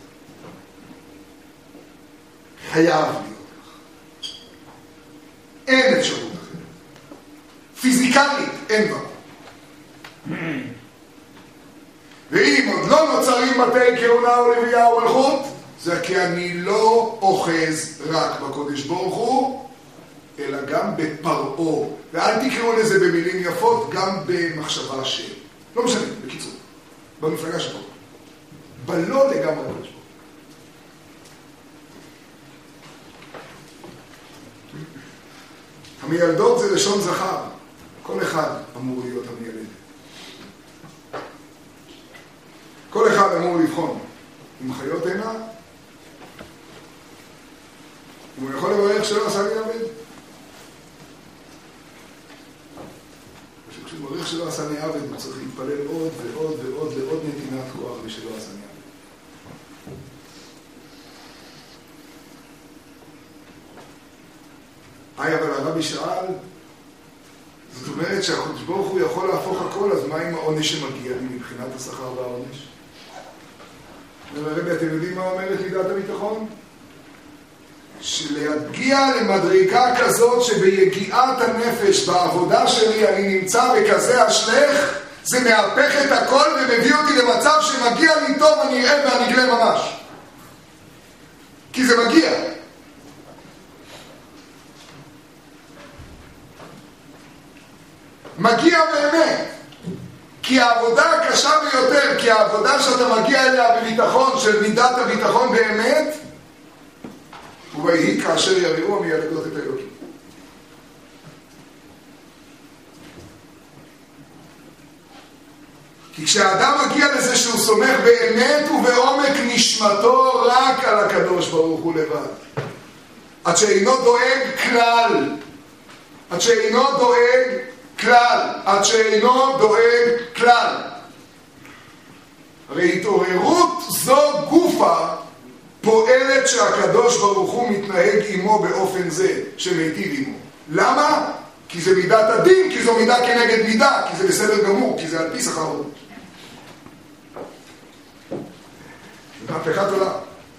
חייב להיות כך. אין אפשרות אחרת. פיזיקלית אין בה. ואם עוד לא נוצרים בתי כהונה ולוויה ומלכות, זה כי אני לא אוחז רק בקודש ברוך הוא, אלא גם בפרעה. ואל תקראו לזה במילים יפות, גם במחשבה של. לא משנה, בקיצור. במפלגה שלו. בלא לגמרי בקודש ברוך הוא. המיילדות זה לשון זכר. כל אחד אמור להיות המיילד. כל אחד אמור לבחון. אם חיות אינה, הוא יכול לברך שלא עשה לי עבד. כשהוא מברך שלא עשה לי עבד, הוא צריך להתפלל עוד ועוד ועוד לעוד נתינת כוח ושלא עשה לי עבד. היי, אבל הרבי שאל, זאת אומרת שהקדוש ברוך הוא יכול להפוך הכל, אז מה עם העונש שמגיע לי מבחינת השכר והעונש? הרבי, אתם יודעים מה אומרת מידת הביטחון? שלהגיע למדרגה כזאת שביגיעת הנפש בעבודה שלי אני נמצא בכזה השלך, זה מהפך את הכל ומביא אותי למצב שמגיע לי טוב אני אראה ואני אגלה ממש. כי זה מגיע. מגיע באמת. כי העבודה הקשה ביותר, כי העבודה שאתה מגיע אליה בביטחון של מידת הביטחון באמת, ויהי כאשר יראו המיילדות את האלוקים. כי כשהאדם מגיע לזה שהוא סומך באמת ובעומק נשמתו רק על הקדוש ברוך הוא לבד, עד שאינו דואג כלל, עד שאינו דואג כלל, עד שאינו דואג כלל. הרי התעוררות זו גופה פועלת שהקדוש ברוך הוא מתנהג עמו באופן זה שמיטיב עמו. למה? כי זה מידת הדין, כי זו מידה כנגד מידה, כי זה בסדר גמור, כי זה על פי שכר. זה מהפכת עולם.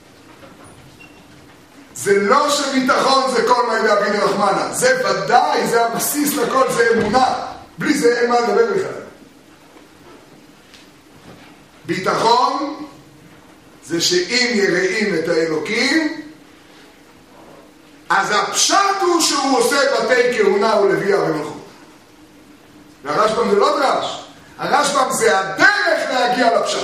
זה לא שביטחון זה כל מה יודע ביני רחמנה, זה ודאי, זה הבסיס לכל, זה אמונה. בלי זה אין מה לדבר בכלל. ביטחון זה שאם יראים את האלוקים, אז הפשט הוא שהוא עושה בתי כהונה ולוויה ומלכות. והרשב"ם זה לא דרש, הרשב"ם זה הדרך להגיע לפשט.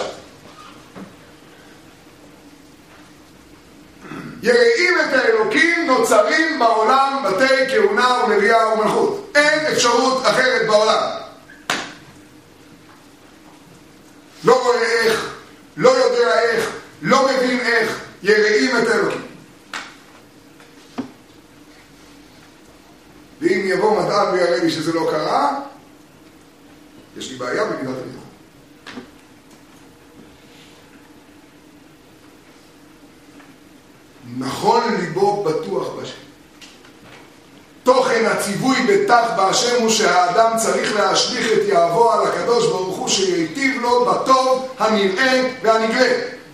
יראים את האלוקים, נוצרים בעולם בתי כהונה ולוויה ומלכות. אין אפשרות אחרת בעולם. לא רואה איך, לא יודע איך, לא מבין איך, יראים את האלוקים. ואם יבוא מדען ויראה לי שזה לא קרה, יש לי בעיה במידת הביטחון. נכון ליבו בטוח בהשם. תוכן הציווי בטח בהשם הוא שהאדם צריך להשליך את יהבו על הקדוש ברוך הוא שיטיב לו בטוב הנראה והנגלה.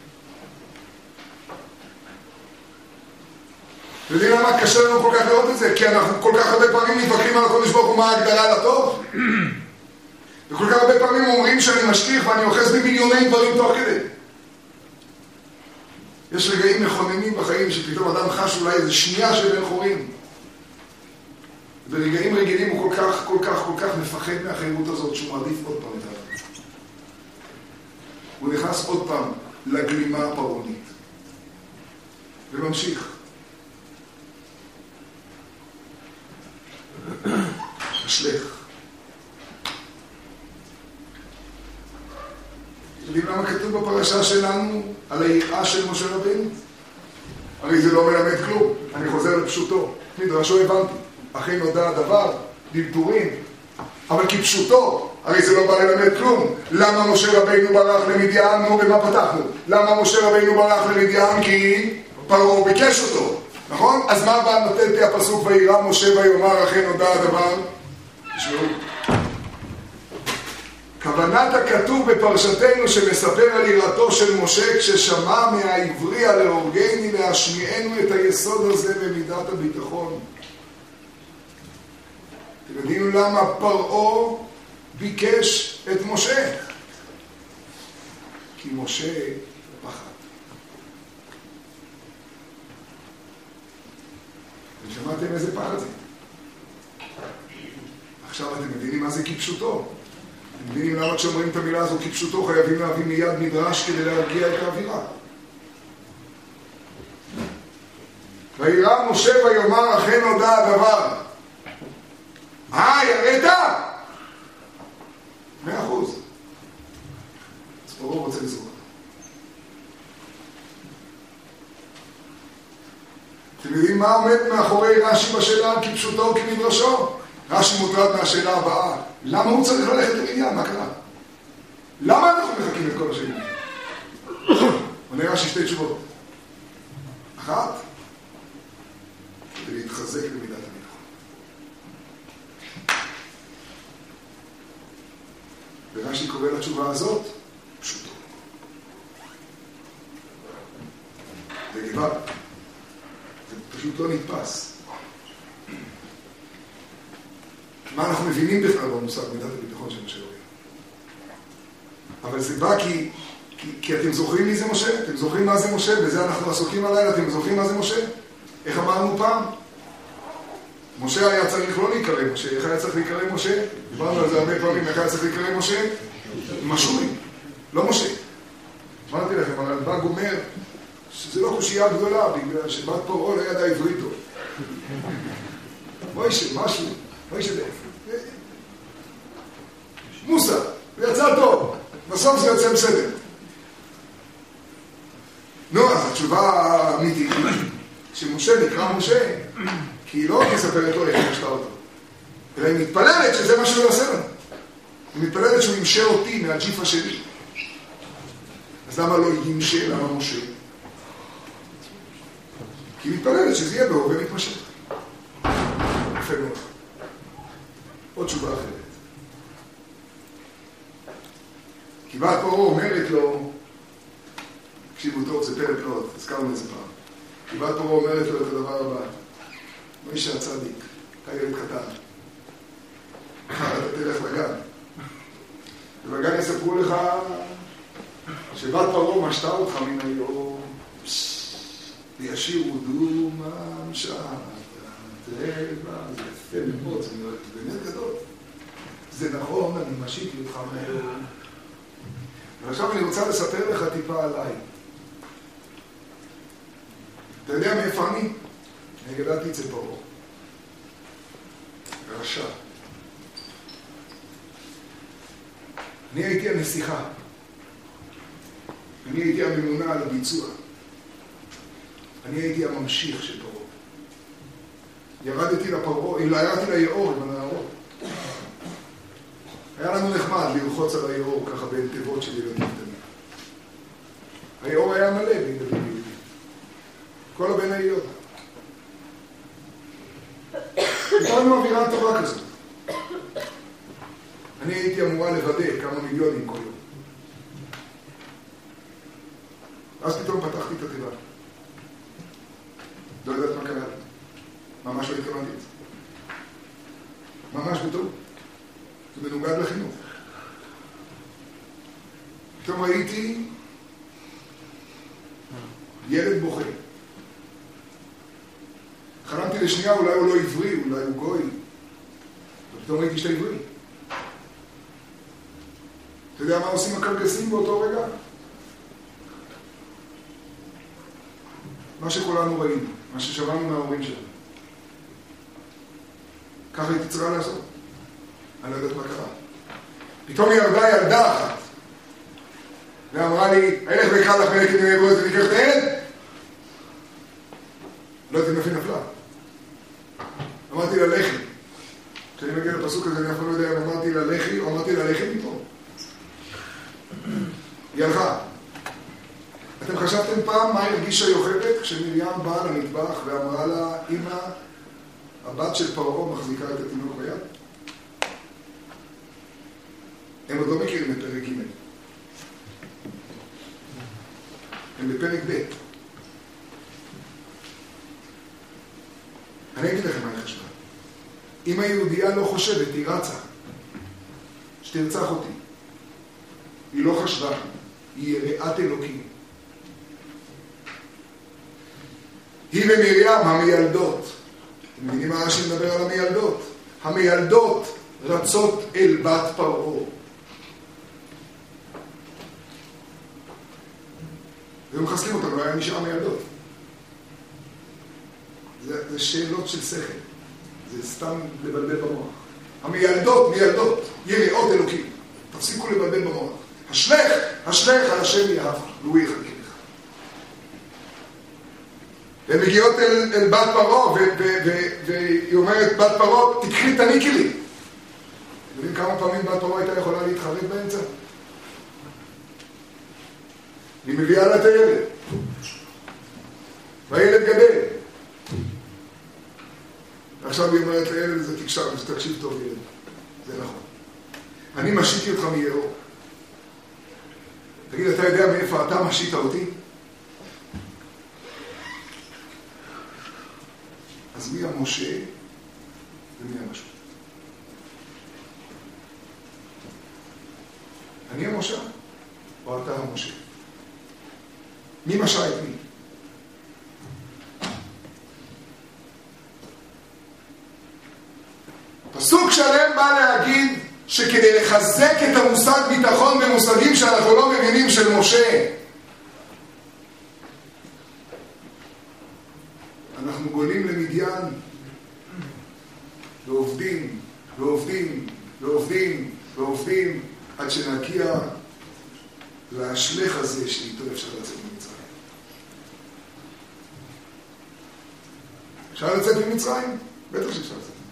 אתם יודעים למה קשה לנו כל כך לראות את זה? כי אנחנו כל כך הרבה פעמים מתווכחים על הקדוש ברוך הוא מה ההגדרה לטוב. וכל כך הרבה פעמים אומרים שאני משליך ואני אוחז במיליוני דברים תוך כדי. יש רגעים מכוננים בחיים שפתאום אדם חש אולי איזה שנייה של בן חורים. ברגעים רגילים הוא כל כך, כל כך, כל כך מפחד מהחירות הזאת שהוא מעדיף עוד פעם את האדם. הוא נכנס עוד פעם לגלימה הפרעונית. וממשיך. השלך. יודעים למה כתוב בפרשה שלנו על היראה של משה רבינו? הרי זה לא מלמד כלום, אני חוזר לפשוטו. מדרשו הבנתי, אחרי נודע הדבר, דלתורים, אבל כפשוטו, הרי זה לא בא ללמד כלום. למה משה רבינו ברח למדיין? נו, במה פתחנו? למה משה רבינו ברח למדיין? כי פרעה ביקש אותו, נכון? אז מה בא נותן לי הפסוק וירא משה ויאמר אחרי נודע הדבר? תשמעו. כוונת הכתוב בפרשתנו שמספר על יראתו של משה כששמע מהעברי על להורגני להשמיענו את היסוד הזה במידת הביטחון. אתם יודעים למה פרעה ביקש את משה? כי משה פחד. ושמעתם איזה פחד זה? עכשיו אתם מבינים מה זה כפשוטו. אתם מבינים למה כשאומרים את המילה הזו כפשוטו חייבים להביא מיד מדרש כדי להרגיע את האווירה. וירא משה ויאמר אחרי נודע הדבר. אה, יראת? מאה אחוז. אז פרעה רוצה לזרוק. אתם יודעים מה עומד מאחורי רש"י בשאלה כפשוטו וכמדרשו? רש"י מוטרד מהשאלה הבאה. למה הוא צריך ללכת למדיין? מה קרה? למה אנחנו מחכים את כל השאלה? עונה רש"י שתי תשובות. אחת, כדי להתחזק למידת הביטחון. ורש"י קורא לתשובה הזאת פשוטו. זה לבד. זה פשוט לא נתפס. מה אנחנו מבינים בכלל במושג מידת הביטחון של משה רבינו? אבל זה בא כי, כי, כי אתם זוכרים מי זה משה? אתם זוכרים מה זה משה? בזה אנחנו עסוקים הלילה, אתם זוכרים מה זה משה? איך אמרנו פעם? משה היה צריך לא להיקרא משה, איך היה צריך להיקרא משה? דיברנו על זה הרבה פעמים, איך היה צריך להיקרא משה? משוי, לא משה. אמרתי לכם, אבל הרלב"ג אומר שזה לא קושייה גדולה, בגלל שבת פרעה לא ידע עברית טוב. מוישה, משהו, מוישה דף. מוסה, זה יצא טוב, בסוף זה יוצא בסדר. נו, אז התשובה האמיתית היא שמשה נקרא משה, כי היא לא רק מספרת לו איך היא משתה אותו, אלא היא מתפללת שזה מה שהוא יעשה לנו. היא מתפללת שהוא ימשה אותי מהג'יפה שלי. אז למה לא ימשה? למה משה? כי היא מתפללת שזה יהיה בהווה מתמשך. יפה מאוד. עוד תשובה אחרת. כי בת פרעה אומרת לו, תקשיבו טוב, זה פרק לא, הזכרנו איזה פעם. כי בת פרעה אומרת לו את הדבר הבא, מוישה הצדיק, אתה ילד קטן, אתה תלך לגן. ובגן יספרו לך שבת פרעה משתה אותך מן היאור, וישירו דומם שעת, זה יפה מאוד, זה באמת גדול. זה נכון, אני משיק אותך מהיאור. ועכשיו אני רוצה לספר לך טיפה עליי. אתה יודע מאיפה אני? אני גדלתי אצל פרעה. רשע. אני הייתי הנסיכה. אני הייתי הממונה על הביצוע. אני הייתי הממשיך של פרעה. ירדתי לפרעה, ירדתי ליאור עם הנערות. היה לנו נחמד ללחוץ על היאור ככה בין תיבות של ילדים קטנים. היאור היה מלא בילדים יהודים. כל הבן העיות. הייתה לנו אווירה טובה כזאת. אני הייתי אמורה לוודא כמה מיליונים כל יום. אז פתאום פתחתי את התיבה. לא יודעת מה קרה לי. ממש לא התכוונתי את זה. ממש בטעות. זה מנוגד לחינוך. פתאום ראיתי ילד בוכה. חלמתי לשנייה, אולי הוא לא עברי, אולי הוא גוי. ופתאום ראיתי שאתה עברי. אתה יודע מה עושים הקלגסים באותו רגע? מה שכולנו ראינו, מה ששמענו מההורים שלנו. ככה הייתי צריכה לעשות. אני לא יודעת מה קרה. פתאום היא ירדה ילדה אחת, ואמרה לי, הלך ויקרא לך מלך כדי לבוא את זה, ניקח את הילד? לא יודעת אם נפי נפלה. אמרתי לה לכי. כשאני מגיע לפסוק הזה, אני אף פעם לא יודע אם אמרתי לה לכי, או אמרתי לה לכי מפה. היא הלכה. אתם חשבתם פעם מה הרגישה יוכבד כשמרים באה למטבח ואמרה לה, אמא, הבת של פרעה מחזיקה את התינוק ביד? הם עוד לא מכירים את פרק ג', הם בפרק ב'. אני אגיד לכם מה היא חשבה. אם היהודייה לא חושבת, היא רצה, שתרצח אותי. היא לא חשבה, היא יראת אלוקים. היא ומרים המילדות. אתם מבינים מה רש"י מדבר על המילדות? המילדות רצות אל בת פרעה. והם מחסלים אותם, לא היה נשאר מילדות. זה, זה שאלות של שכל. זה סתם לבלבל במוח. המילדות, מילדות, יראות אלוקים. תפסיקו לבלבל במוח. השלך, השלך על השם יאהב, והוא יחלק לך. והן מגיעות אל, אל בת פרעה, והיא אומרת, בת פרעה, תקחי תניקי לי. אתם יודעים כמה פעמים בת פרעה הייתה יכולה להתחרט באמצע? היא מביאה לה את הילד. והילד גדל. עכשיו היא אומרת לילד, זה תקשר, זה תקשיב טוב ילד. זה נכון. אני משיתי אותך מיאור. תגיד, אתה יודע מאיפה אתה משית אותי? אז מי המשה ומי המשהו? אני המשה או אתה המשה? מי משה את מי? פסוק שלם בא להגיד שכדי לחזק את המושג ביטחון במושגים שאנחנו לא מבינים של משה, אנחנו גולים למדיין ועובדים ועובדים ועובדים ועובדים עד שנגיע להשלך הזה שאיתו אפשר לצאת ממצרים. אפשר לצאת ממצרים? בטח שאפשר לצאת ממצרים.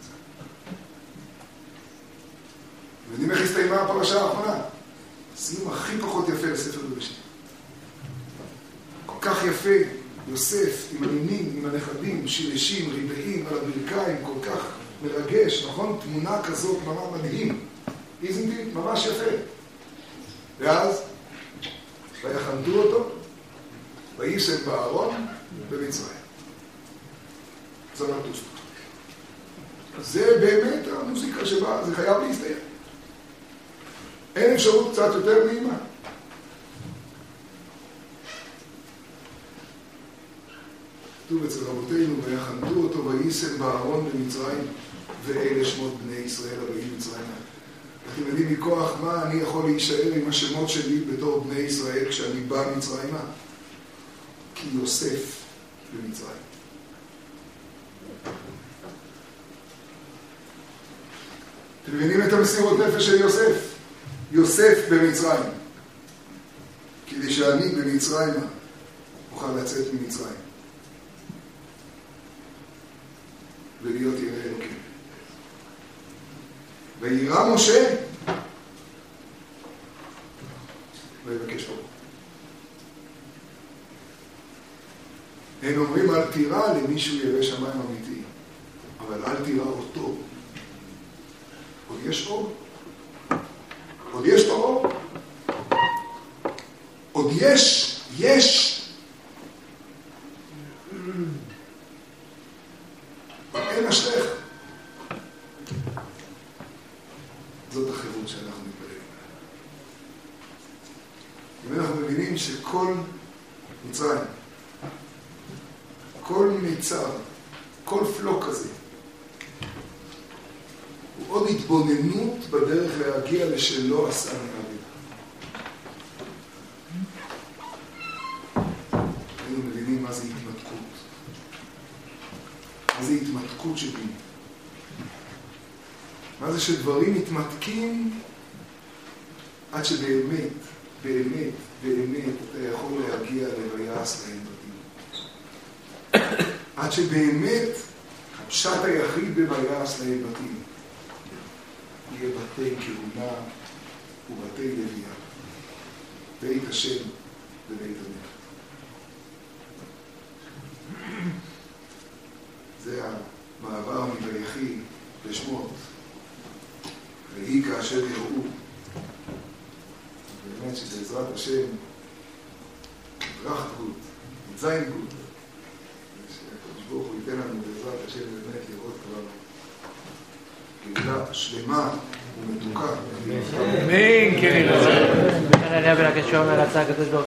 יודעים איך הסתיימה הפרשה האחרונה? סיום הכי פחות יפה לספר בראשית. כל כך יפה, יוסף עם הנינים, עם הנכדים, שילשים, ריבעים על הברכיים, כל כך מרגש, נכון? תמונה כזאת ממש מדהים. איזנטי, ממש יפה. ואז, ויחנתו אותו, ויישם בארון במצרים. זרטושטרה. זה באמת המוזיקה שבה, זה חייב להסתיים. אין אפשרות קצת יותר נעימה. כתוב אצל רבותינו, ויחנתו אותו ויישם בארון במצרים, ואלה שמות בני ישראל הבאים מצרים. אתם יודעים מכוח מה אני יכול להישאר עם השמות שלי בתור בני ישראל כשאני בא מצרימה? כי יוסף במצרים. אתם מבינים את המסירות נפש של יוסף? יוסף במצרים. כדי שאני במצרים אוכל לצאת ממצרים. ולהיות ירא אלוקים. וירא משה ויבקש פרעה. הם אומרים אל תירא למישהו ירא שמיים אמיתי, אבל אל תירא אותו. עוד יש אור? עוד יש פרעה? עוד יש, יש. אין השלך. זאת החירות שאנחנו מתפללים. אם אנחנו מבינים שכל מצרים, כל מיצר, כל פלוק כזה, הוא עוד התבוננות בדרך להגיע לשלא עשה מהאביב. היינו מבינים מה זה התמתקות. מה זה התמתקות שלי? מה זה שדברים מתמתקים עד שבאמת, באמת, באמת אתה יכול להגיע לויעש להם בתים. עד שבאמת הפשט היחיד בויעש להם בתים יהיה בתי כהונה ובתי לוויה. בית השם ובית המלך. זה המעבר מויחי לשמות. ויהי כאשר יראו. באמת שבעזרת השם יתרחת גוד, יתזיין גוד. שהקדוש ברוך הוא ייתן לנו בעזרת השם באמת לראות כבר גאולה שלמה ומתוקה. אמן, כן ירצה. כן, הרב הקדוש ברוך הוא רצה הקדוש ברוך